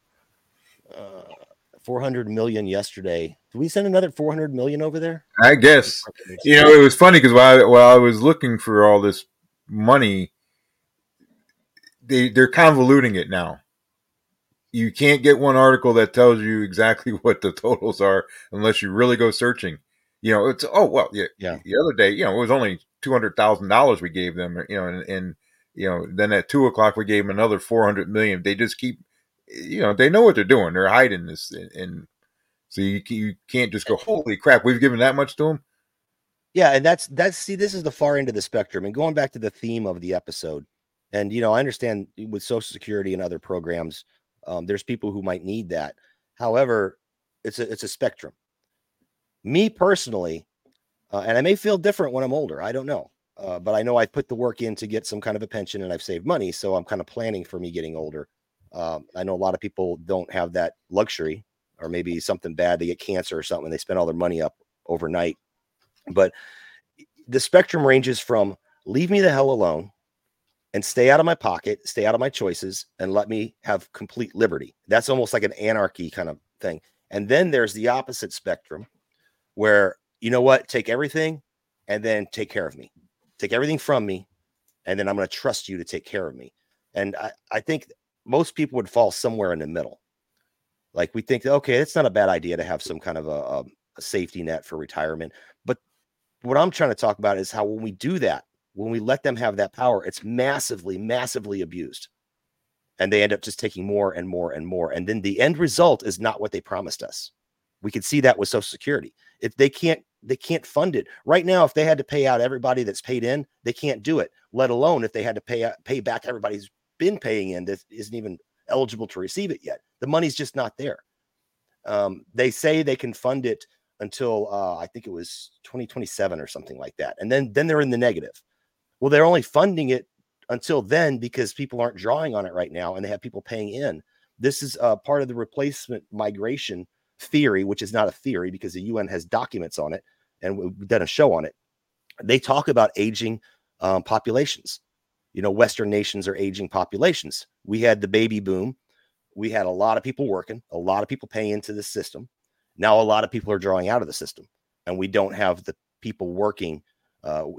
400 million yesterday. Did we send another 400 million over there? I guess. It was funny because while I was looking for all this money, they're convoluting it now. You can't get one article that tells you exactly what the totals are unless you really go searching. It's The other day, it was only $200,000 we gave them. And then at 2:00 we gave them another 400 million. They just keep, they know what they're doing. They're hiding this, and so you can't just go, holy crap, we've given that much to them. Yeah, and that's see, this is the far end of the spectrum. And going back to the theme of the episode, and I understand with Social Security and other programs, there's people who might need that. However, it's a spectrum. Me personally, and I may feel different when I'm older. I don't know. But I know I put the work in to get some kind of a pension, and I've saved money. So I'm kind of planning for me getting older. I know a lot of people don't have that luxury, or maybe something bad, they get cancer or something, and they spend all their money up overnight. But the spectrum ranges from leave me the hell alone and stay out of my pocket, stay out of my choices, and let me have complete liberty. That's almost like an anarchy kind of thing. And then there's the opposite spectrum where, take everything and then take care of me. Take everything from me, and then I'm going to trust you to take care of me. And I think most people would fall somewhere in the middle. Like we think, okay, it's not a bad idea to have some kind of a safety net for retirement. But what I'm trying to talk about is how when we do that, when we let them have that power, it's massively, massively abused. and they end up just taking more and more and more. And then the end result is not what they promised us. We could see that with Social Security. If they can't fund it right now. If they had to pay out everybody that's paid in, they can't do it, let alone if they had to pay back everybody who's been paying in that isn't even eligible to receive it yet. The money's just not there. They say they can fund it until I think it was 2027 or something like that. And then they're in the negative. Well, they're only funding it until then because people aren't drawing on it right now and they have people paying in. This is part of the replacement migration theory, which is not a theory because the UN has documents on it and we've done a show on it. They talk about aging populations. Western nations are aging populations. We had the baby boom. We had a lot of people working, a lot of people paying into the system. Now a lot of people are drawing out of the system, and we don't have the people working. Our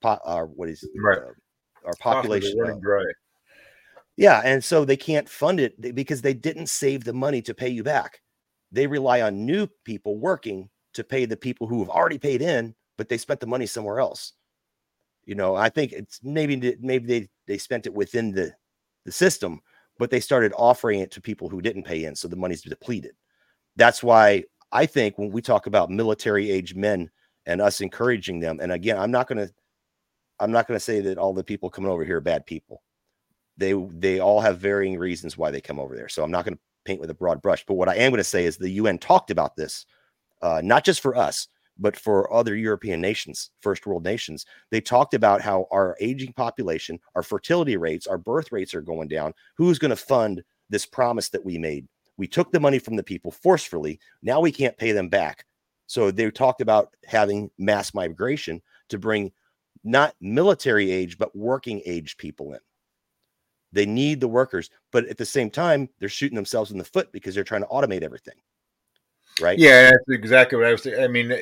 population running dry. Yeah, and so they can't fund it because they didn't save the money to pay you back. They rely on new people working to pay the people who have already paid in, but they spent the money somewhere else. I think it's maybe they spent it within the system, but they started offering it to people who didn't pay in, so the money's depleted. That's why I think when we talk about military age men and us encouraging them, and again, I'm not going to say that all the people coming over here are bad people. They all have varying reasons why they come over there. So I'm not going to paint with a broad brush. But what I am going to say is the UN talked about this, not just for us, but for other European nations, first world nations. They talked about how our aging population, our fertility rates, our birth rates are going down. Who's going to fund this promise that we made? We took the money from the people forcefully. Now we can't pay them back. So they talked about having mass migration to bring not military age, but working age people in. They need the workers, but at the same time, they're shooting themselves in the foot because they're trying to automate everything. Right? Yeah, that's exactly what I was saying. I mean,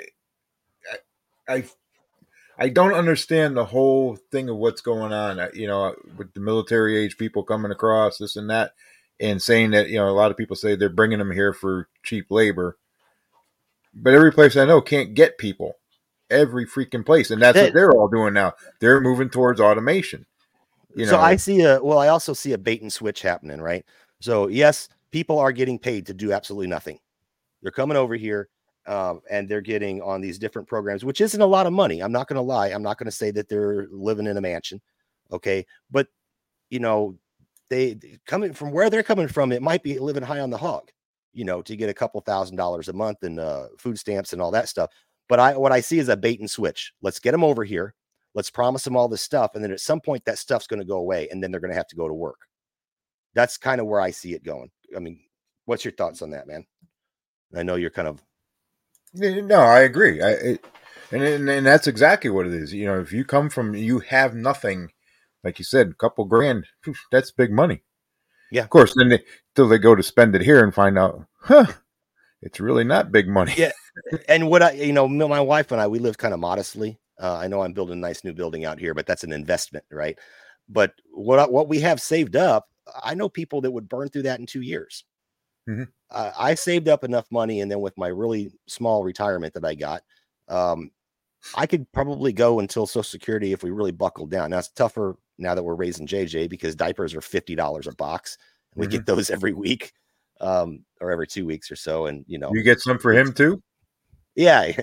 I don't understand the whole thing of what's going on, with the military age people coming across this and that, and saying that, a lot of people say they're bringing them here for cheap labor, but every place I know can't get people, every freaking place. And that's what they're all doing now. They're moving towards automation. So I also see a bait and switch happening, right? So yes, people are getting paid to do absolutely nothing. They're coming over here and they're getting on these different programs, which isn't a lot of money. I'm not going to lie. I'm not going to say that they're living in a mansion. Okay. But they coming from where they're coming from, it might be living high on the hog, to get a couple $1,000s a month and food stamps and all that stuff. But what I see is a bait and switch. Let's get them over here. Let's promise them all this stuff. And then at some point that stuff's going to go away and then they're going to have to go to work. That's kind of where I see it going. I mean, what's your thoughts on that, man? I know you're kind of. No, I agree. And that's exactly what it is. If you come from, you have nothing, like you said, a couple grand, that's big money. Yeah. Of course, then till they go to spend it here and find out, it's really not big money. Yeah. And what my wife and I, we live kind of modestly. I know I'm building a nice new building out here, but that's an investment, right? But what we have saved up, I know people that would burn through that in 2 years. Mm-hmm. I saved up enough money, and then with my really small retirement that I got, I could probably go until Social Security if we really buckled down. Now it's tougher now that we're raising JJ because diapers are $50 a box. And we get those every week, or every 2 weeks or so. And you get some for him too. Yeah.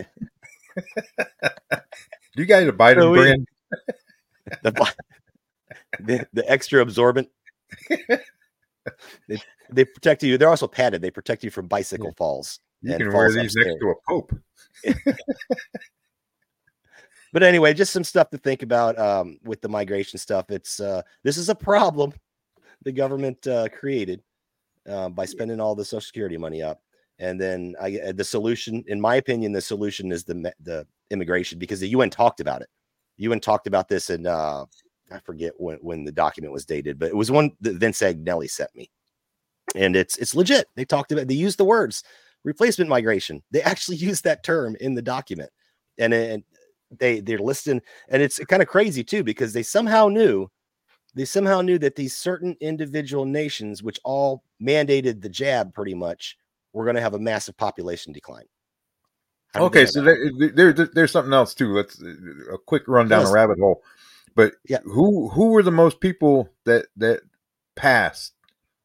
You guys a Biden brand? The extra absorbent. They protect you. They're also padded. They protect you from bicycle falls. You can wear these next to a pope. But anyway, just some stuff to think about with the migration stuff. It's this is a problem the government created by spending all the Social Security money up. And then the solution, in my opinion, the solution is the immigration, because the UN talked about it. UN talked about this, and I forget when the document was dated, but it was one that Vince Agnelli sent me, and it's legit. They used the words replacement migration. They actually used that term in the document, and they're listing, and it's kind of crazy too, because they somehow knew that these certain individual nations, which all mandated the jab pretty much, we're going to have a massive population decline. Okay, so there's something else too. Let's a quick run down a rabbit hole. But yeah, who were the most people that passed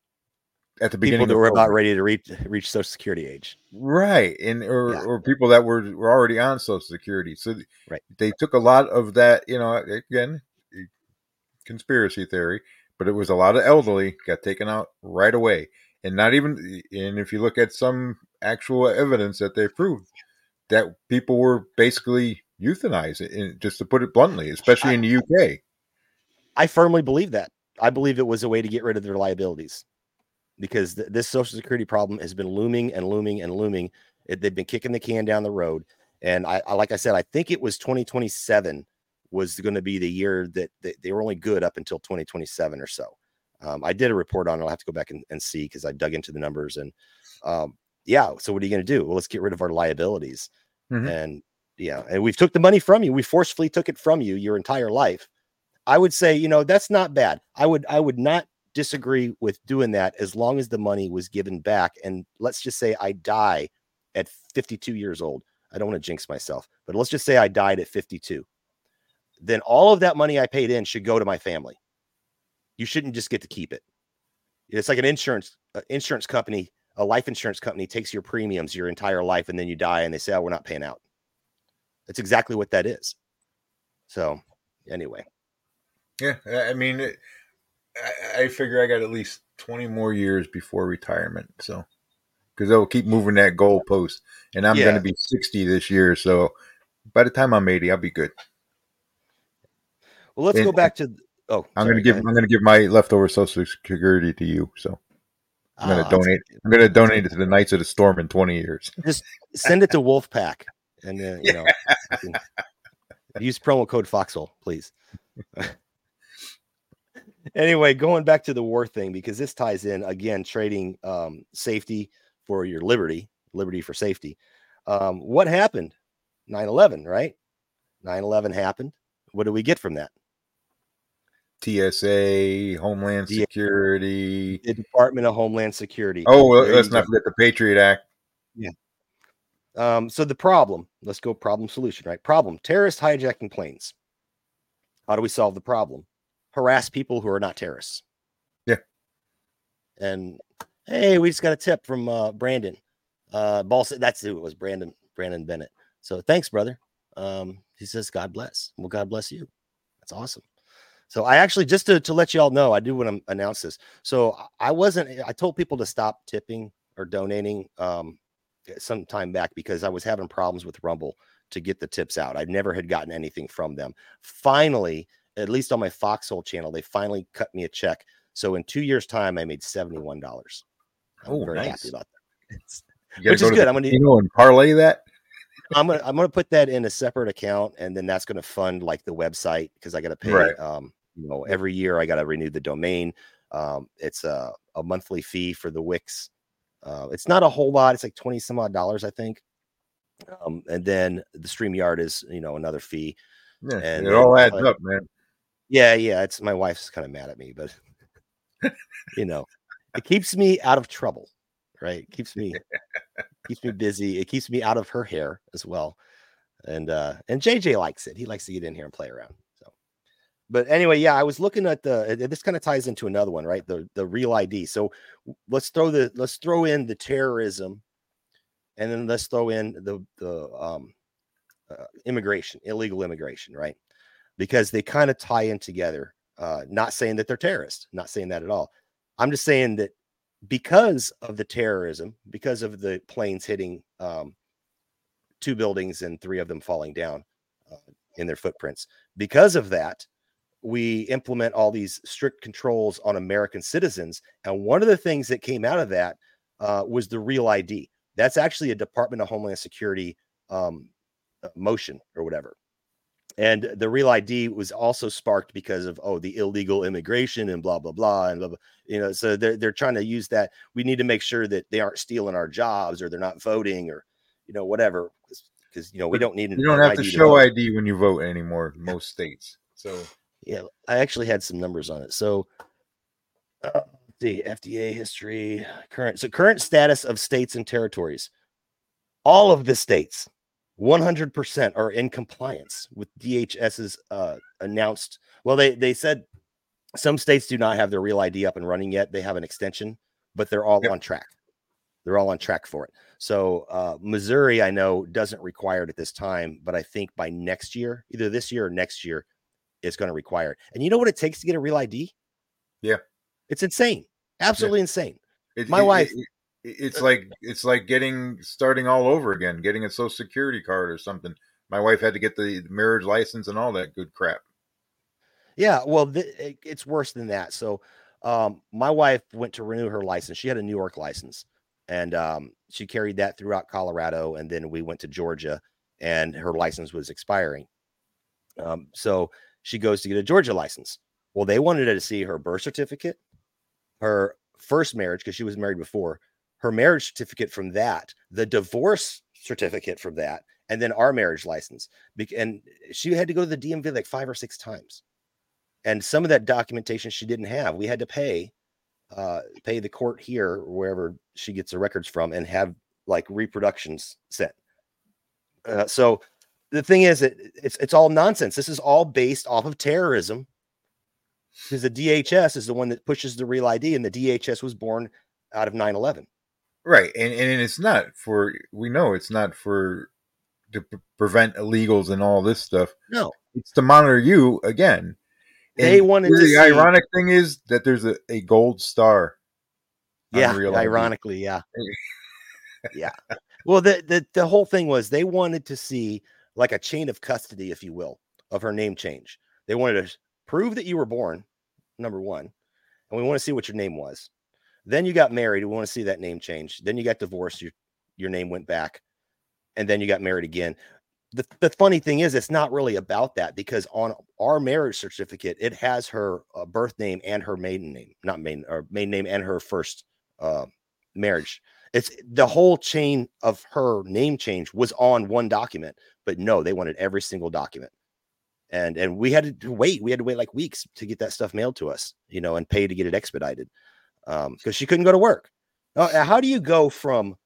at the beginning People that of were about COVID. ready to reach Social Security age. Right. And or people that were already on Social Security. So Right. they took a lot of that, again, conspiracy theory, but it was a lot of elderly got taken out right away. And if you look at some actual evidence that they proved that people were basically euthanized, just to put it bluntly, especially in the UK. I firmly believe that. I believe it was a way to get rid of their liabilities, because this Social Security problem has been looming and looming and looming. They've been kicking the can down the road. And I like I said, I think it was 2027 was going to be the year that they were only good up until 2027 or so. I did a report on it. I'll have to go back and see, because I dug into the numbers. And so what are you going to do? Well, let's get rid of our liabilities. And we've took the money from you. We forcefully took it from you your entire life. I would say, that's not bad. I would not disagree with doing that, as long as the money was given back. And let's just say I die at 52 years old. I don't want to jinx myself, but let's just say I died at 52. Then all of that money I paid in should go to my family. You shouldn't just get to keep it. It's like an insurance company, a life insurance company takes your premiums your entire life, and then you die and they say, oh, we're not paying out. That's exactly what that is. So anyway. Yeah. I mean, I figure I got at least 20 more years before retirement. So, because they'll keep moving that goalpost, and I'm going to be 60 this year. So by the time I'm 80, I'll be good. Well, let's go back to. I'm going to give my leftover Social Security to you. So I'm going to donate. I'm going to donate it to the Knights of the Storm in 20 years. Just send it to Wolfpack, and use promo code Foxhole, please. Anyway, going back to the war thing, because this ties in again, trading safety for your liberty for safety. What happened? 9/11, right? 9/11 happened. What do we get from that? TSA, Homeland Security, the Department of Homeland Security. Oh, let's not forget the Patriot Act. Yeah. So the problem, let's go problem solution, right? Problem, terrorist hijacking planes. How do we solve the problem? Harass people who are not terrorists. Yeah. And hey, we just got a tip from Brandon. That's who it was, Brandon Bennett. So thanks, brother. He says, God bless. Well, God bless you. That's awesome. So I actually, just to let you all know, I do want to announce this. So I told people to stop tipping or donating some time back, because I was having problems with Rumble to get the tips out. I never had gotten anything from them. Finally, at least on my Foxhole channel, they finally cut me a check. So in 2 years' time, I made $71. I'm very happy about that. Which is good. I'm going to and parlay that. I'm gonna put that in a separate account, and then that's gonna fund like the website, because I gotta pay every year I gotta renew the domain. It's a monthly fee for the Wix. It's not a whole lot, it's like $20 some odd, I think. And then the StreamYard is another fee. Yeah, and it all adds up, man. Yeah, it's my wife's kind of mad at me, but it keeps me out of trouble, right? It keeps me busy. It keeps me out of her hair as well. And JJ likes it. He likes to get in here and play around. So, but anyway, I was looking at this kind of ties into another one, right? The Real ID. So let's throw in the terrorism, and then let's throw in the immigration, illegal immigration, right? Because they kind of tie in together. Not saying that they're terrorists, not saying that at all. I'm just saying that because of the terrorism, because of the planes hitting 2 buildings and 3 of them falling down in their footprints, because of that, we implement all these strict controls on American citizens. And one of the things that came out of that was the Real ID. That's actually a Department of Homeland Security motion or whatever. And the Real ID was also sparked because of the illegal immigration and blah blah blah and blah, blah. So they're trying to use that. We need to make sure that they aren't stealing our jobs, or they're not voting, or whatever, because we don't need. You don't have to show ID when you vote anymore in most states. So I actually had some numbers on it. So the FDA history, current status of states and territories. All of the states 100% are in compliance with DHS's announced. Well, they said some states do not have their Real ID up and running yet. They have an extension but they're all Yep. on track. They're all on track for it. So Missouri, I know, doesn't require it at this time, but I think by next year, either this year or next year, it's going to require it. And you know what it takes to get a real ID? Yeah. It's insane. Absolutely insane. It's like starting all over again, getting a social security card or something. My wife had to get the marriage license and all that good crap. Yeah, well, it's worse than that. So my wife went to renew her license. She had a New York license, and she carried that throughout Colorado. And then we went to Georgia, and her license was expiring. So she goes to get a Georgia license. Well, they wanted her to see her birth certificate, her first marriage, because she was married before, her marriage certificate from that, the divorce certificate from that, and then our marriage license. And she had to go to the DMV like 5 or 6 times. And some of that documentation she didn't have. We had to pay the court here, wherever she gets the records from, and have like reproductions sent. So the thing is, it's all nonsense. This is all based off of terrorism, because the DHS is the one that pushes the real ID, and the DHS was born out of 9/11. Right. And it's not we know it's not to prevent illegals and all this stuff. No, it's to monitor you again. They wanted to see. Ironic thing is that there's a gold star. Yeah, ironically, yeah. Yeah. Well, the whole thing was they wanted to see like a chain of custody, if you will, of her name change. They wanted to prove that you were born, number one, and we want to see what your name was. Then you got married. We want to see that name change. Then you got divorced. Your name went back, and then you got married again. The funny thing is, it's not really about that, because on our marriage certificate, it has her birth name and her maiden name, maiden name and her first marriage. It's the whole chain of her name change was on one document, but no, they wanted every single document. And we had to wait. We had to wait like weeks to get that stuff mailed to us, and pay to get it expedited. Because she couldn't go to work. How do you go from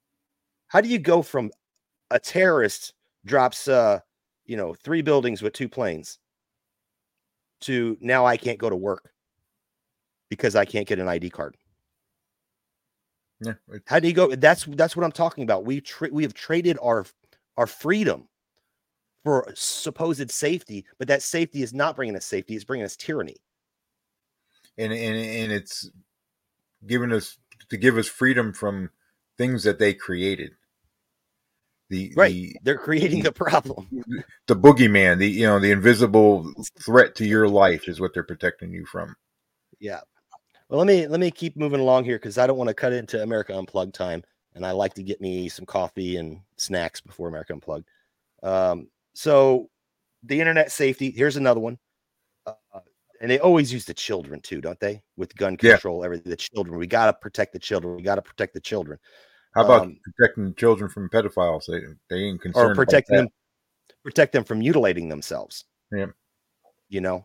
a terrorist drops 3 buildings with 2 planes to now I can't go to work because I can't get an ID card? Yeah. How do you go? That's what I'm talking about. We have traded our freedom for supposed safety, but that safety is not bringing us safety. It's bringing us tyranny. And it's give us freedom from things that they created. They're creating the problem. The boogeyman, the invisible threat to your life is what they're protecting you from. Yeah. Well, let me keep moving along here, because I don't want to cut into America Unplugged time, and I like to get me some coffee and snacks before America Unplugged. So the internet safety, here's another one. And they always use the children too, don't they? With gun control, everything. The children. We got to protect the children. We got to protect the children. How about protecting children from pedophiles? They ain't concerned. Or protect them from mutilating themselves. Yeah.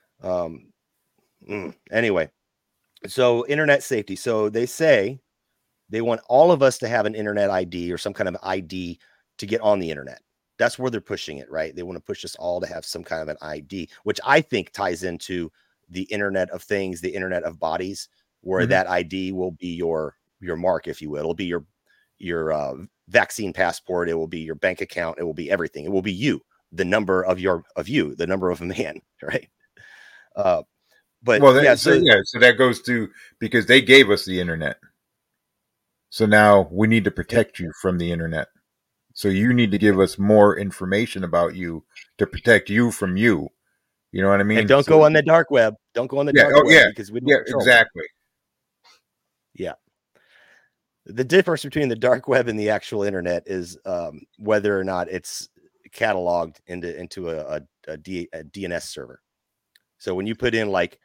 Anyway, so internet safety. So they say they want all of us to have an internet ID or some kind of ID to get on the internet. That's where they're pushing it, right? They want to push us all to have some kind of an ID, which I think ties into the Internet of Things, the Internet of Bodies, where that ID will be your mark, if you will. It'll be your vaccine passport. It will be your bank account. It will be everything. It will be you, the number of you, the number of a man, right? So that goes to, because they gave us the internet. So now we need to protect you from the internet. So you need to give us more information about you to protect you from you. You know what I mean? And don't go on the dark web. Don't go on the dark web, because we don't control exactly. Yeah. The difference between the dark web and the actual internet is whether or not it's cataloged into a DNS server. So when you put in like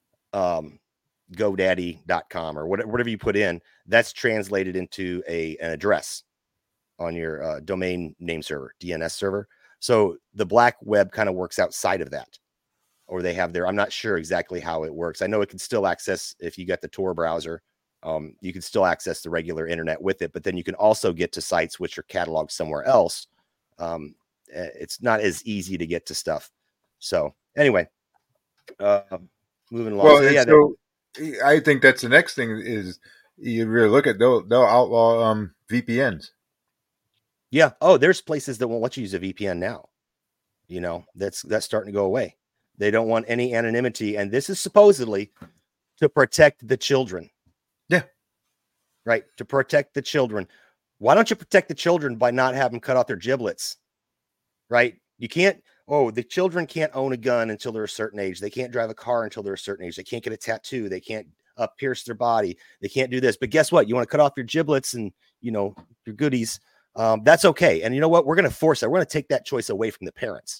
GoDaddy.com or whatever you put in, that's translated into an address on your domain name server, DNS server. So the black web kind of works outside of that, or they have I'm not sure exactly how it works. I know it can still access, if you get the Tor browser, you can still access the regular internet with it, but then you can also get to sites which are cataloged somewhere else. It's not as easy to get to stuff. So anyway, moving along. Well, I think that's the next thing is You really look at they'll outlaw VPNs. Yeah. Oh, there's places that won't let you use a VPN now. You know, that's starting to go away. They don't want any anonymity, and this is supposedly to protect the children. Yeah. Right. To protect the children. Why don't you protect the children by not having them cut off their giblets? Right. You can't. Oh, the children can't own a gun until they're a certain age. They can't drive a car until they're a certain age. They can't get a tattoo. They can't pierce their body. They can't do this. But guess what? You want to cut off your giblets and, you know, your goodies. That's okay. And you know what? We're going to force that. We're going to take that choice away from the parents.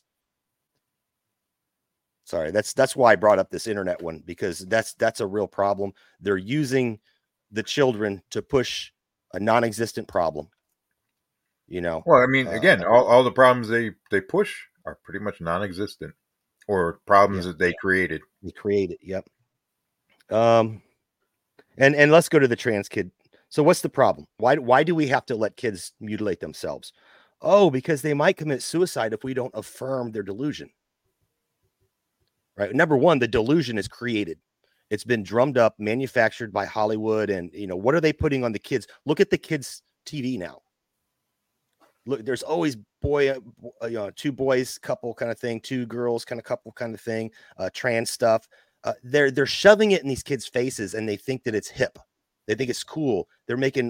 Sorry, that's why I brought up this internet one, because that's a real problem. They're using the children to push a non-existent problem. You know. Well, I mean, again, all the problems they push are pretty much non-existent, or problems that they created. They created. Yep. And let's go to the trans kid. So what's the problem? Why do we have to let kids mutilate themselves? Oh, because they might commit suicide if we don't affirm their delusion. Right. Number one, the delusion is created. It's been drummed up, manufactured by Hollywood. And, you know, what are they putting on the kids? Look at the kids' TV now. Look, there's always two boys couple kind of thing, two girls kind of couple kind of thing, trans stuff. They're shoving it in these kids' faces, and they think that it's hip. They think it's cool. They're making,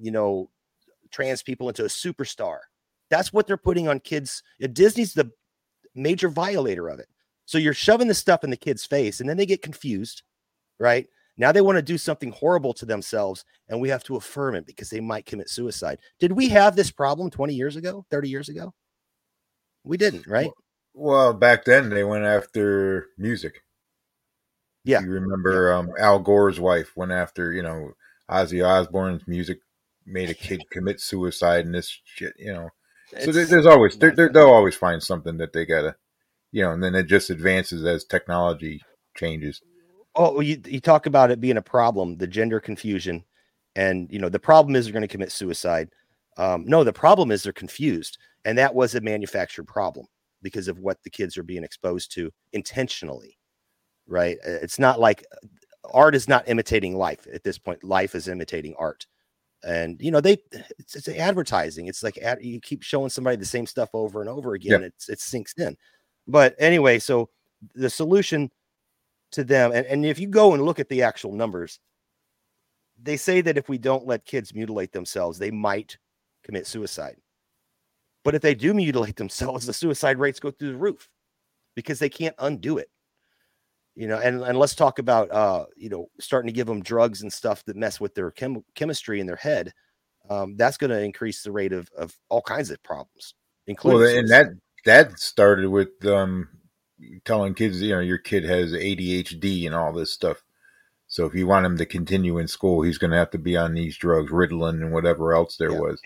trans people into a superstar. That's what they're putting on kids. Disney's the major violator of it. So you're shoving this stuff in the kid's face, and then they get confused, right? Now they want to do something horrible to themselves, and we have to affirm it because they might commit suicide. Did we have this problem 20 years ago, 30 years ago? We didn't, right? Well, back then they went after music. Yeah. You remember Al Gore's wife went after, Ozzy Osbourne's music made a kid commit suicide and this shit, So there's always, they'll always find something that they gotta, and then it just advances as technology changes. Oh, you talk about it being a problem, the gender confusion, and the problem is they're going to commit suicide. No, the problem is they're confused, and that was a manufactured problem because of what the kids are being exposed to intentionally, right? It's not like art is not imitating life at this point. Life is imitating art, and it's advertising. It's like you keep showing somebody the same stuff over and over again. Yeah. It sinks in. But anyway, so the solution to them, and if you go and look at the actual numbers, they say that if we don't let kids mutilate themselves, they might commit suicide. But if they do mutilate themselves, the suicide rates go through the roof because they can't undo it. And let's talk about starting to give them drugs and stuff that mess with their chemistry in their head. That's going to increase the rate of all kinds of problems, including suicide. And that started with telling kids, your kid has ADHD and all this stuff. So if you want him to continue in school, he's going to have to be on these drugs, Ritalin and whatever else there was.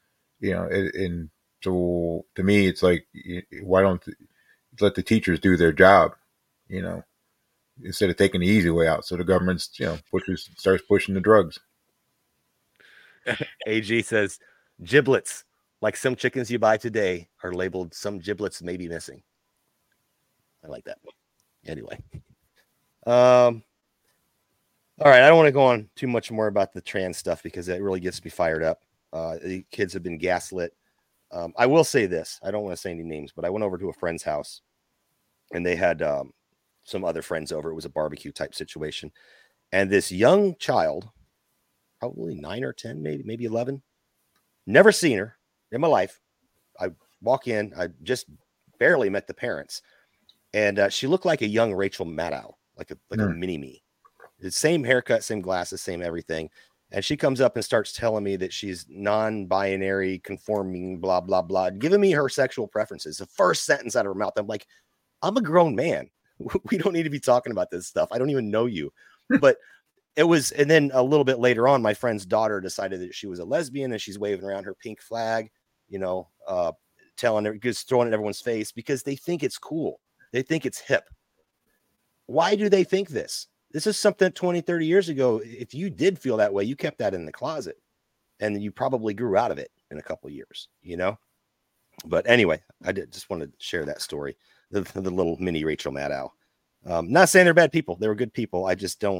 And so to me, it's like, why don't let the teachers do their job, instead of taking the easy way out. So the government, starts pushing the drugs. AG says, giblets, like some chickens you buy today, are labeled some giblets may be missing. I like that. Anyway. All right. I don't want to go on too much more about the trans stuff because that really gets me fired up. The kids have been gaslit. I will say this. I don't want to say any names, but I went over to a friend's house and they had some other friends over. It was a barbecue type situation. And this young child, probably 9 or 10, maybe 11, never seen her in my life. I walk in, I just barely met the parents. And she looked like a young Rachel Maddow, like a mini me. The same haircut, same glasses, same everything. And she comes up and starts telling me that she's non-binary, conforming, blah, blah, blah, giving me her sexual preferences. The first sentence out of her mouth, I'm like, I'm a grown man. We don't need to be talking about this stuff. I don't even know you. But it was, and then a little bit later on, my friend's daughter decided that she was a lesbian and she's waving around her pink flag, telling her, just throwing it in everyone's face because they think it's cool. They think it's hip. Why do they think this? This is something 20, 30 years ago. If you did feel that way, you kept that in the closet and you probably grew out of it in a couple of years, But anyway, I just wanted to share that story. The little mini Rachel Maddow. Not saying they're bad people. They were good people. I just don't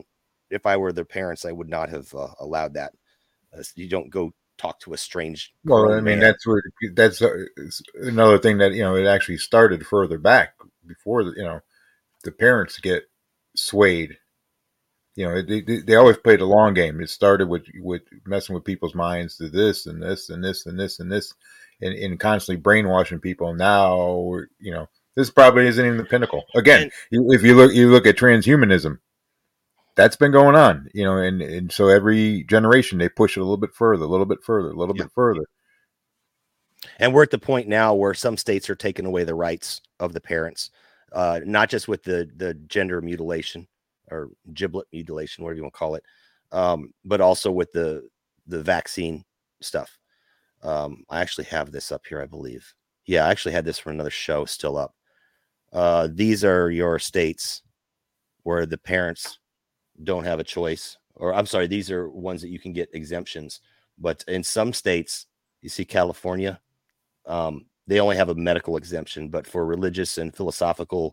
if I were their parents, I would not have allowed that. You don't go talk to a strange. Well, I mean, man. that's another thing that, it actually started further back before, the parents get swayed. They always play the long game. It started with messing with people's minds to this and this and this and this and this, and constantly brainwashing people. Now, this probably isn't even the pinnacle. Again, if you look at transhumanism, that's been going on, and so every generation they push it a little bit further, a little bit further, a little bit further. And we're at the point now where some states are taking away the rights of the parents, not just with the gender mutilation or giblet mutilation, whatever you want to call it, but also with the vaccine stuff. I actually have this up here, I believe. Yeah, I actually had this for another show still up. These are your states where the parents don't have a choice, or I'm sorry, these are ones that you can get exemptions. But in some states, you see California, they only have a medical exemption, but for religious and philosophical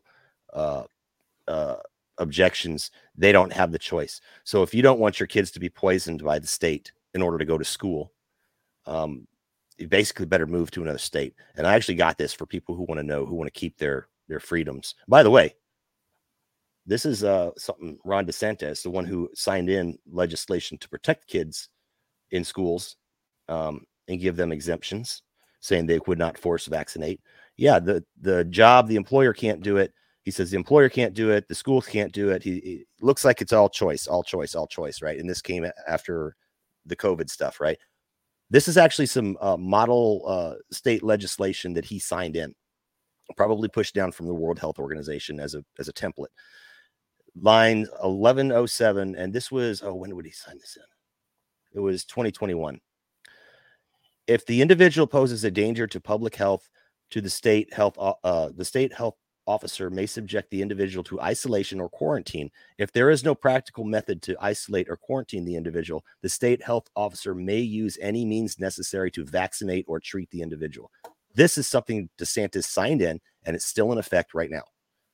objections, they don't have the choice. So if you don't want your kids to be poisoned by the state in order to go to school, you basically better move to another state. And I actually got this for people who want to keep their freedoms. By the way, this is something Ron DeSantis, the one who signed in legislation to protect kids in schools and give them exemptions, saying they would not force vaccinate. Yeah, the job, the employer can't do it. He says the employer can't do it. The schools can't do it. He looks like it's all choice, right? And this came after the COVID stuff, right? This is actually some model state legislation that he signed in, probably pushed down from the World Health Organization as a template. Line 1107, and this was, when would he sign this in? It was 2021. If the individual poses a danger to public health, to the state health officer may subject the individual to isolation or quarantine. If there is no practical method to isolate or quarantine the individual, the state health officer may use any means necessary to vaccinate or treat the individual. This is something DeSantis signed in, and it's still in effect right now.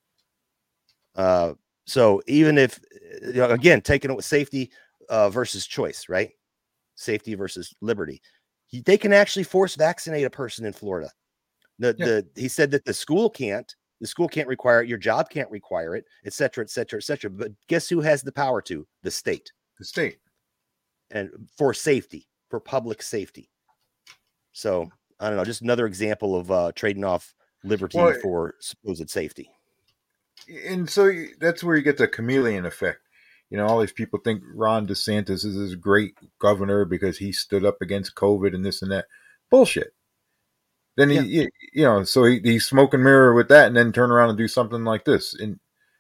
So even if, again, taking it with safety versus choice, right? Safety versus liberty. They can actually force vaccinate a person in Florida. He said that the school can't require it. Your job can't require it, et cetera, et cetera, et cetera. But guess who has the power to? The state. The state. And for safety, for public safety. So I don't know, just another example of trading off liberty for supposed safety. And so that's where you get the chameleon effect. All these people think Ron DeSantis is this great governor because he stood up against COVID and this and that. Bullshit. Then he's smoke and mirror with that, and then turn around and do something like this. And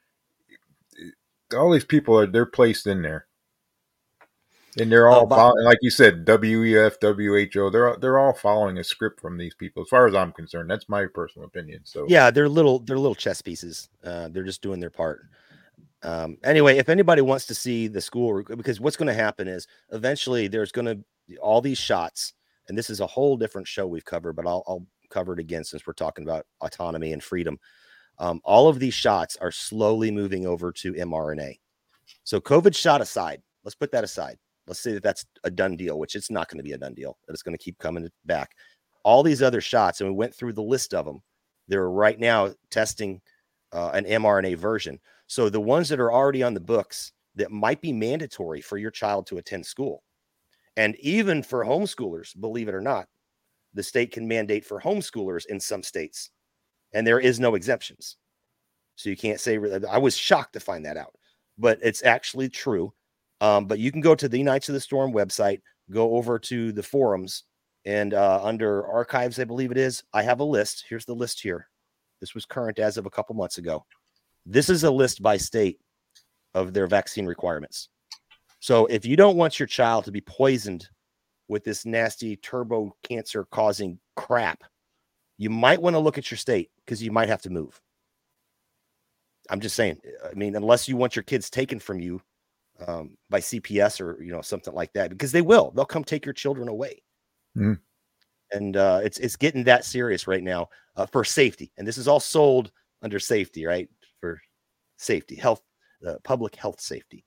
all these people they're placed in there, and they're all following, like you said, WEF, WHO. They're all following a script from these people, as far as I'm concerned. That's my personal opinion. So yeah, they're little chess pieces. They're just doing their part. Anyway, if anybody wants to see the school, because what's going to happen is eventually there's going to be all these shots. And this is a whole different show we've covered, but I'll cover it again since we're talking about autonomy and freedom. All of these shots are slowly moving over to mRNA. So COVID shot aside, let's put that aside. Let's say that that's a done deal, which it's not going to be a done deal. It's going to keep coming back. All these other shots, and we went through the list of them. They're right now testing an mRNA version. So the ones that are already on the books that might be mandatory for your child to attend school. And even for homeschoolers, believe it or not, the state can mandate for homeschoolers in some states, and there is no exemptions. So you can't say, I was shocked to find that out, but it's actually true. But you can go to the Knights of the Storm website, go over to the forums, and under archives, I believe it is, I have a list. Here's the list here. This was current as of a couple months ago. This is a list by state of their vaccine requirements. So if you don't want your child to be poisoned with this nasty turbo cancer causing crap, you might want to look at your state, because you might have to move. I'm just saying, I mean, unless you want your kids taken from you by CPS or, something like that, because they'll come take your children away. Mm-hmm. And it's getting that serious right now for safety. And this is all sold under safety, right? For safety, health, public health safety.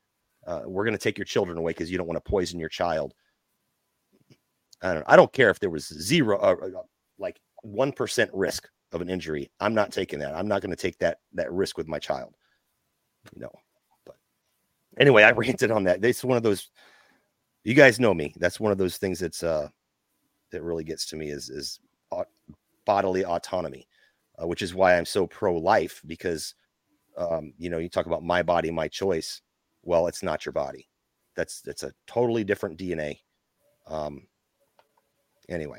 we're going to take your children away because you don't want to poison your child. I don't care if there was like 1% risk of an injury. I'm not taking that. I'm not going to take that risk with my child. But anyway, I ranted on that. It's one of those, you guys know me. That's one of those things that's that really gets to me is bodily autonomy, which is why I'm so pro-life, because you talk about my body, my choice. Well, it's not your body. It's a totally different DNA. Anyway,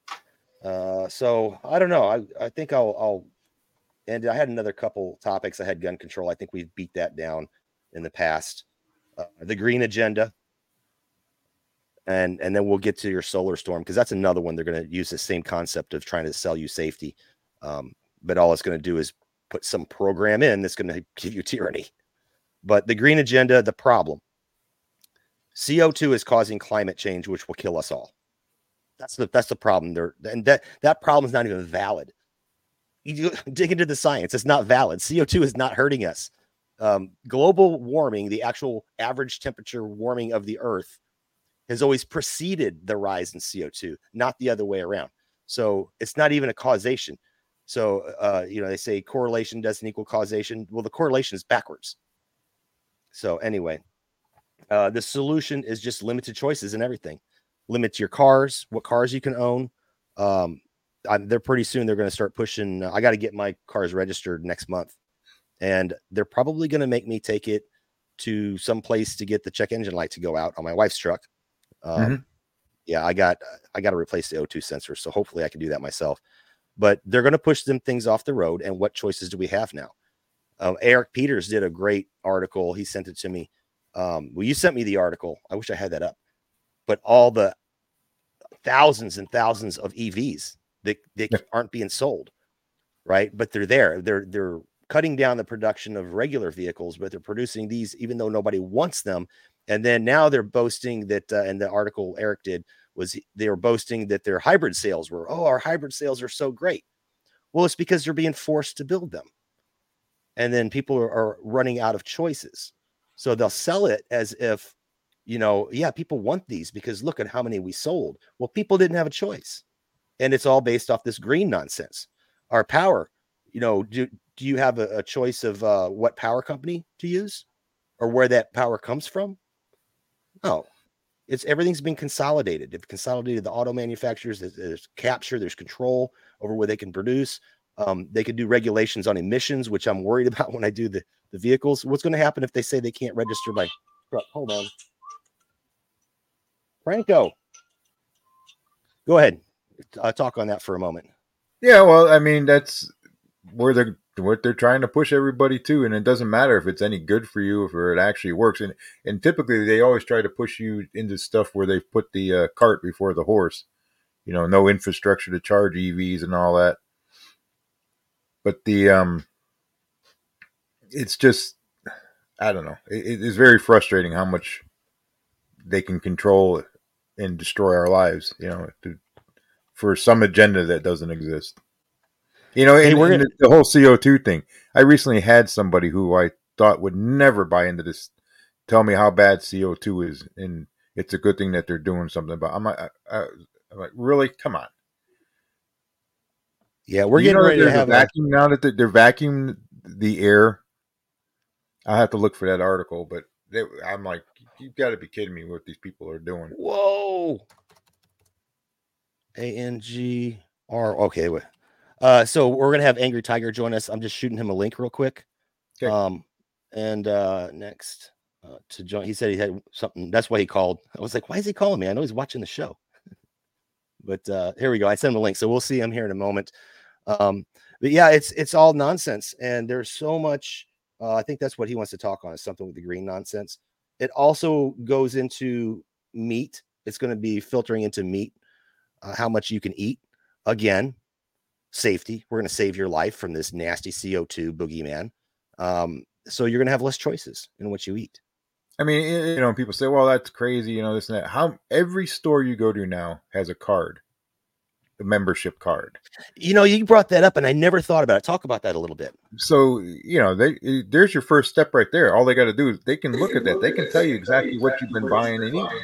so I don't know. I think I'll and I had another couple topics. I had gun control. I think we've beat that down in the past. The green agenda. And then we'll get to your solar storm, because that's another one. They're going to use the same concept of trying to sell you safety. But all it's going to do is put some program in that's going to give you tyranny. But the green agenda, the problem. CO2 is causing climate change, which will kill us all. That's the problem there. And that problem is not even valid. You dig into the science, it's not valid. CO2 is not hurting us. Global warming, the actual average temperature warming of the earth, has always preceded the rise in CO2, not the other way around. So it's not even a causation. So, they say correlation doesn't equal causation. Well, the correlation is backwards. So anyway, the solution is just limited choices in everything. Limit your cars, what cars you can own. They're pretty soon, they're going to start pushing. I got to get my cars registered next month. And they're probably going to make me take it to some place to get the check engine light to go out on my wife's truck. Yeah, I got to replace the O2 sensor. So hopefully I can do that myself, but they're going to push them things off the road. And what choices do we have now? Eric Peters did a great article. He sent it to me. Well, you sent me the article. I wish I had that up, but all the thousands and thousands of EVs that aren't being sold. Right. But they're there. They're cutting down the production of regular vehicles, but they're producing these, even though nobody wants them. And then now they're boasting that, and the article Eric did was they were boasting that their hybrid sales were, our hybrid sales are so great. Well, it's because they're being forced to build them. And then people are running out of choices. So they'll sell it as if, people want these because look at how many we sold. Well, people didn't have a choice. And it's all based off this green nonsense. Our power, do you have a choice of what power company to use or where that power comes from? No, everything's been consolidated. They've consolidated the auto manufacturers. There's capture, there's control over where they can produce. They could do regulations on emissions, which I'm worried about when I do the vehicles. What's going to happen if they say they can't register my truck? Hold on. Franco, go ahead. Talk on that for a moment. Yeah, well, I mean, that's what they're trying to push everybody to, and it doesn't matter if it's any good for you, if it actually works. And typically they always try to push you into stuff where they've put the cart before the horse. No infrastructure to charge EVs and all that. But it's just, I don't know. It is very frustrating how much they can control and destroy our lives, for some agenda that doesn't exist. And the whole CO2 thing. I recently had somebody who I thought would never buy into this tell me how bad CO2 is, and it's a good thing that they're doing something about. I'm like, really? Come on. Yeah, we're getting ready to have a vacuum now that they're vacuuming the air. I'll have to look for that article, but I'm like, you've got to be kidding me what these people are doing. Whoa. ANGR. Okay, wait. So we're gonna have Angry Tiger join us. I'm just shooting him a link real quick. Okay. Next to join, he said he had something. That's why he called. I was like, why is he calling me? I know he's watching the show. But here we go. I sent him a link, so we'll see him here in a moment. But yeah, it's all nonsense, and there's so much. I think that's what he wants to talk on, is something with the green nonsense. It also goes into meat. It's going to be filtering into meat, how much you can eat. Again, safety. We're going to save your life from this nasty CO2 boogeyman. So you're going to have less choices in what you eat. I mean, people say, well, that's crazy, this and that. Every store you go to now has a card. a membership card. You brought that up, and I never thought about it. Talk about that a little bit. So, there's your first step right there. All they got to do is they can look at that. They can tell you exactly what you've been buying and eating.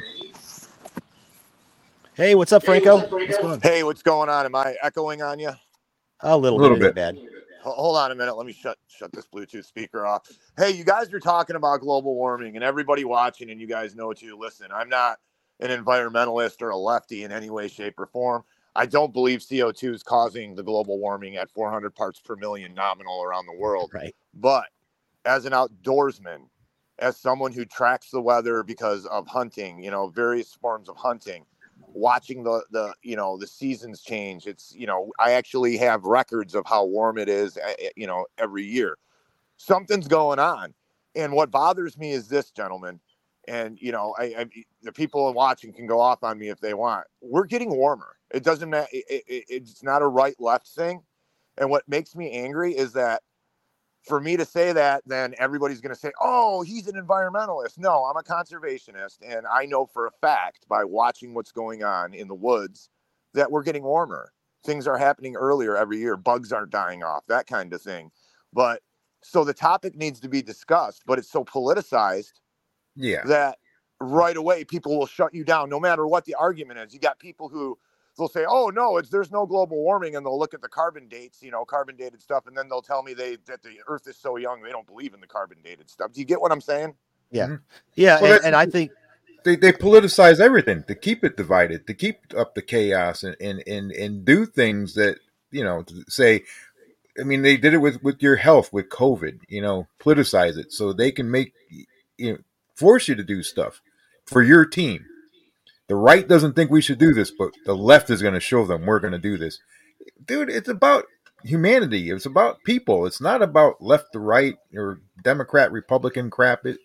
Hey, what's up, Franco? What's going on? Hey, what's going on? Am I echoing on you? A little bit. Bad. Hold on a minute. Let me shut this Bluetooth speaker off. Hey, you guys are talking about global warming, and everybody watching, and you guys know too. Listen, I'm not an environmentalist or a lefty in any way, shape, or form. I don't believe CO2 is causing the global warming at 400 parts per million nominal around the world. Right. But as an outdoorsman, as someone who tracks the weather because of hunting, various forms of hunting, watching the seasons change, it's, I actually have records of how warm it is, every year. Something's going on. And what bothers me is this, gentlemen, and, the people watching can go off on me if they want. We're getting warmer. It doesn't matter. It's not a right left thing. And what makes me angry is that for me to say that, then everybody's going to say, oh, he's an environmentalist. No, I'm a conservationist. And I know for a fact by watching what's going on in the woods that we're getting warmer. Things are happening earlier every year. Bugs aren't dying off, that kind of thing. But so the topic needs to be discussed, but it's so politicized that right away people will shut you down no matter what the argument is. You got people who they'll say, oh, no, there's no global warming. And they'll look at the carbon dates, carbon dated stuff. And then they'll tell me that the earth is so young, they don't believe in the carbon dated stuff. Do you get what I'm saying? Yeah. Mm-hmm. Yeah. Well, and I think they politicize everything to keep it divided, to keep up the chaos and do things that, say, I mean, they did it with your health, with COVID, politicize it so they can make, force you to do stuff for your team. The right doesn't think we should do this, but the left is going to show them we're going to do this. Dude, it's about humanity. It's about people. It's not about left to right or Democrat, Republican crap. And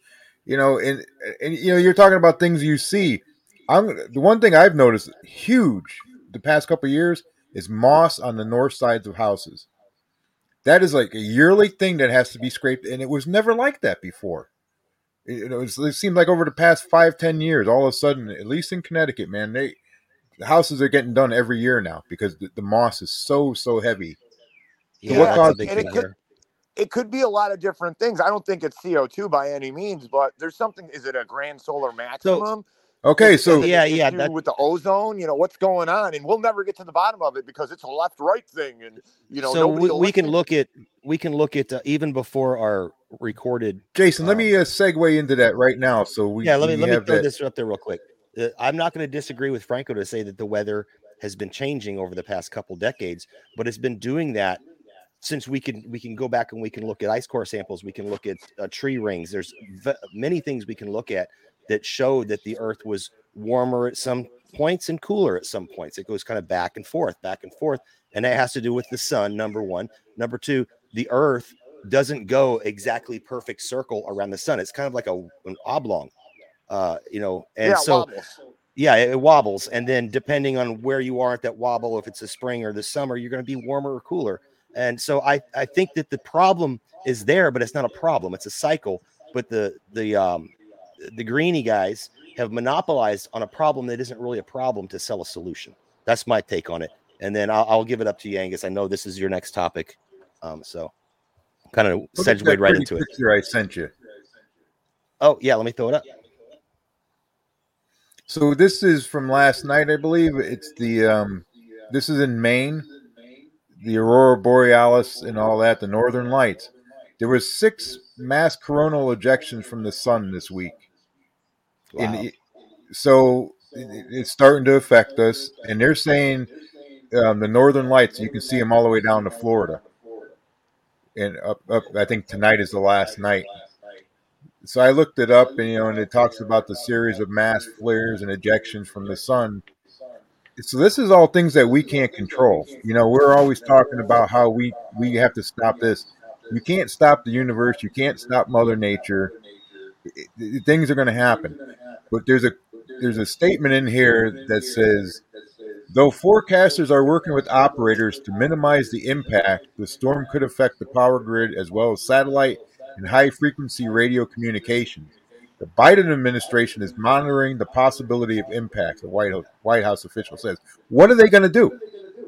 you're talking about things you see. The one thing I've noticed huge the past couple of years is moss on the north sides of houses. That is like a yearly thing that has to be scraped, and it was never like that before. It seemed like over the past 5-10 years, all of a sudden, at least in Connecticut, man, the houses are getting done every year now because the moss is so heavy. Yeah, so what caused it could be a lot of different things. I don't think it's CO2 by any means, but there's something. Is it a grand solar maximum? With the ozone, what's going on, and we'll never get to the bottom of it because it's a left-right thing, and so we can look at even before our recorded. Jason, let me segue into that right now. So let me throw this up there real quick. I'm not going to disagree with Franco to say that the weather has been changing over the past couple decades, but it's been doing that since we can go back and we can look at ice core samples. We can look at tree rings. There's many things we can look at that show that the earth was warmer at some points and cooler at some points. It goes kind of back and forth. And that has to do with the sun, number one. Number two, the earth doesn't go exactly perfect circle around the sun. It's kind of like an oblong, wobbles. Yeah, it wobbles. And then depending on where you are at that wobble, if it's the spring or the summer, you're going to be warmer or cooler. And so I think that the problem is there, but it's not a problem. It's a cycle. But the greenie guys have monopolized on a problem that isn't really a problem to sell a solution. That's my take on it. And then I'll give it up to you, Angus. I know this is your next topic. So kind of segued right into it. Picture I sent you. Oh, yeah. Let me throw it up. So this is from last night, I believe. It's this is in Maine, the Aurora Borealis and all that, the Northern Lights. There was 6 mass coronal ejections from the sun this week. Wow. So it's starting to affect us. And they're saying the Northern Lights, you can see them all the way down to Florida. And up I think tonight is the last night. So I looked it up, and it talks about the series of mass flares and ejections from the sun. So this is all things that we can't control. We're always talking about how we have to stop this. You can't stop the universe. You can't stop Mother Nature. Things are going to happen. But there's a statement in here that says, though forecasters are working with operators to minimize the impact, the storm could affect the power grid as well as satellite and high-frequency radio communications. The Biden administration is monitoring the possibility of impacts, the White House official says. What are they going to do?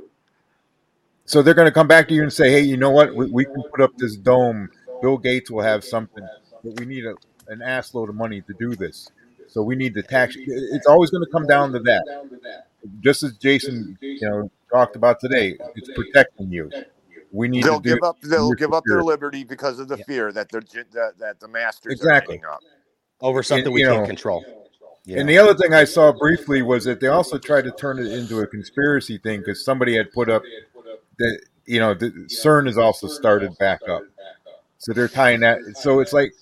So they're going to come back to you and say, hey, you know what? We can put up this dome. Bill Gates will have something, but we need an ass load of money to do this. So we need the tax. It's always going to come down to that. Just as Jason, talked about today, it's protecting you. We need They'll to do. They'll give up their security. liberty because of the fear that that the masters Exactly. are lining up over something we can't control. And the other thing I saw briefly was that they also tried to turn it into a conspiracy thing because somebody had put up that the CERN has also started back up, so they're tying that. So it's like,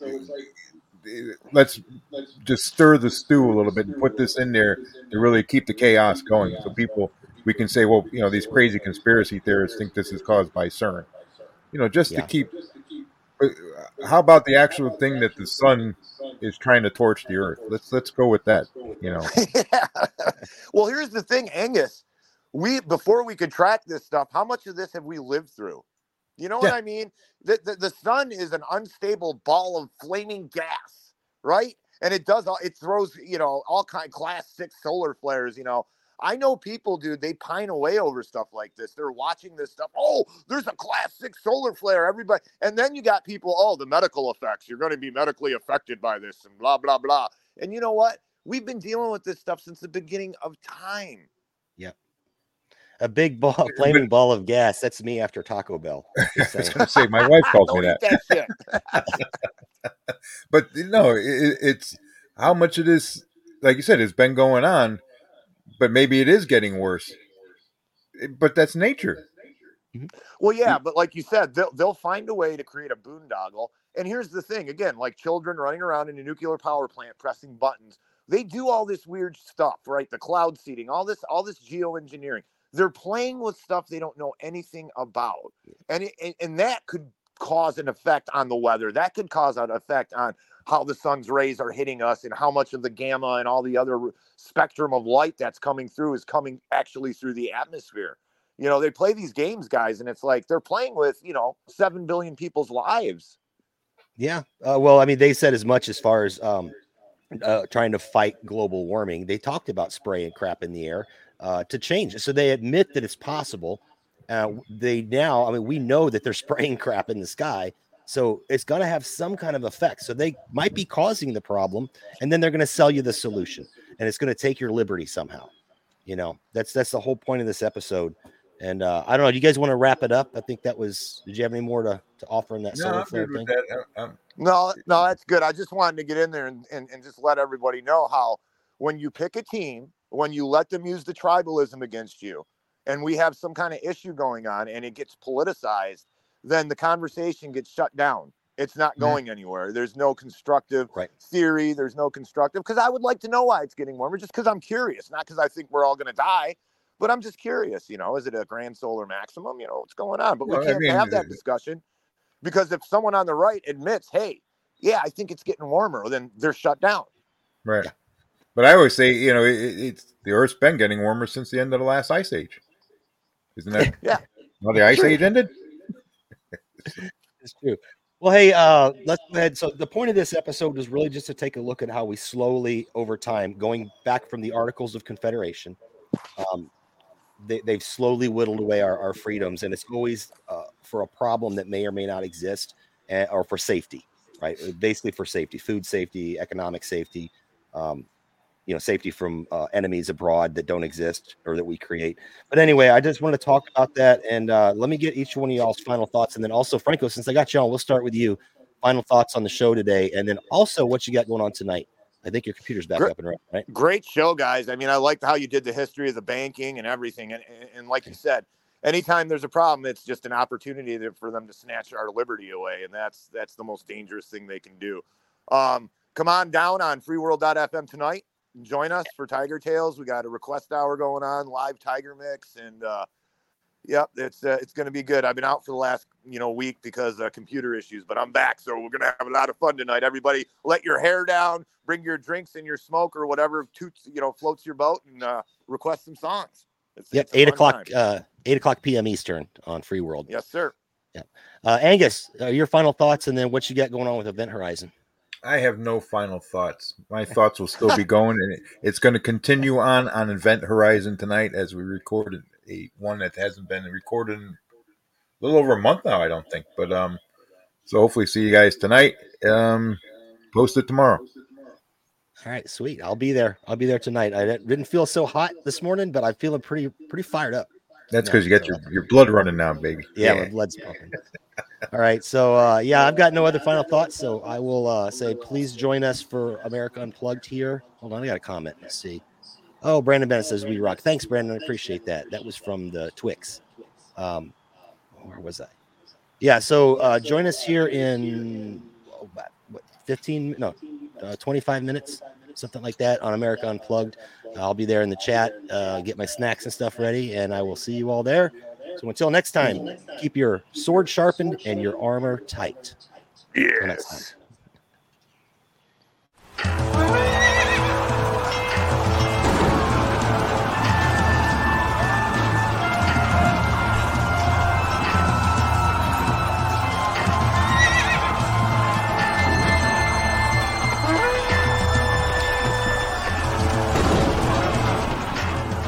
let's just stir the stew a little bit and put this in there to really keep the chaos going. So we can say, well, these crazy conspiracy theorists think this is caused by CERN. Just to keep. How about the actual thing that the sun is trying to torch the earth? Let's go with that. Yeah. Well, here's the thing, Angus. Before we could track this stuff, how much of this have we lived through? You know what I mean? The sun is an unstable ball of flaming gas, right? And it throws, all kind of class 6 solar flares, I know people, dude, they pine away over stuff like this. They're watching this stuff. Oh, there's a class 6 solar flare, everybody. And then you got people, the medical effects. You're going to be medically affected by this and blah, blah, blah. And you know what? We've been dealing with this stuff since the beginning of time. Yeah. A big flaming ball of gas. That's me after Taco Bell. I was going to say, my wife calls me that. That shit. But it's how much it is. Like you said, it's been going on, but maybe it is getting worse. But that's nature. Well, yeah, but like you said, they'll find a way to create a boondoggle. And here's the thing, again, like children running around in a nuclear power plant pressing buttons. They do all this weird stuff, right? The cloud seeding, all this geoengineering. They're playing with stuff they don't know anything about. And that could cause an effect on the weather. That could cause an effect on how the sun's rays are hitting us and how much of the gamma and all the other spectrum of light that's coming through is coming actually through the atmosphere. They play these games, guys, and it's like they're playing with, 7 billion people's lives. Yeah. Well, I mean, they said as much as far as trying to fight global warming. They talked about spraying crap in the air to change it. So they admit that it's possible. We know that they're spraying crap in the sky. So it's going to have some kind of effect. So they might be causing the problem, and then they're going to sell you the solution, and it's going to take your liberty somehow. That's the whole point of this episode. And I don't know. Do you guys want to wrap it up? I think did you have any more to offer in that solar flare thing? No, that's good. I just wanted to get in there and just let everybody know how when you pick a team, when you let them use the tribalism against you, and we have some kind of issue going on and it gets politicized, then the conversation gets shut down. It's not going anywhere. There's no constructive theory. There's no constructive, because I would like to know why it's getting warmer, just because I'm curious, not because I think we're all going to die, but I'm just curious, is it a grand solar maximum? What's going on? But we can't have that discussion, because if someone on the right admits, hey, yeah, I think it's getting warmer, then they're shut down. Right. Yeah. But I always say, it's the Earth's been getting warmer since the end of the last ice age. Isn't that? Yeah. Well, the ice age ended? It's true. Well, hey, let's go ahead. So the point of this episode is really just to take a look at how we slowly, over time, going back from the Articles of Confederation, they've slowly whittled away our freedoms, and it's always for a problem that may or may not exist, or for safety, right? Basically for safety, food safety, economic safety, safety from enemies abroad that don't exist or that we create. But anyway, I just want to talk about that, and let me get each one of y'all's final thoughts, and then also Franco, since I got you on, we'll start with you. Final thoughts on the show today, and then also what you got going on tonight. I think your computer's back up and running, right? Great show, guys. I mean, I liked how you did the history of the banking and everything, and like you said, anytime there's a problem, it's just an opportunity for them to snatch our liberty away, and that's the most dangerous thing they can do. Come on down on freeworld.fm tonight. Join us for Tiger Tales. We got a request hour going on, live Tiger Mix, and it's going to be good. I've been out for the last week because of computer issues, but I'm back, so we're going to have a lot of fun tonight. Everybody, let your hair down, bring your drinks and your smoke or whatever floats your boat, and request some songs. It's 8 o'clock p.m. Eastern on Free World. Yes, sir. Yeah, Angus, your final thoughts, and then what you got going on with Event Horizon. I have no final thoughts. My thoughts will still be going, and it's going to continue on Event Horizon tonight as we recorded one that hasn't been recorded in little over a month now, I don't think. But so hopefully see you guys tonight. Post it tomorrow. All right, sweet. I'll be there. I'll be there tonight. I didn't feel so hot this morning, but I'm feeling pretty fired up. That's because you got your blood running now, baby. Yeah, my blood's pumping. All right, so yeah, I've got no other final thoughts, so I will say please join us for America Unplugged here. Hold on, I got a comment. Let's see. Oh, Brandon Bennett says we rock. Thanks, Brandon. I appreciate that. That was from the Twix. Where was I? Yeah, so join us here in 25 minutes, something like that on America Unplugged. I'll be there in the chat, get my snacks and stuff ready, and I will see you all there. So until next time, keep your sword sharpened and your armor tight. Yes.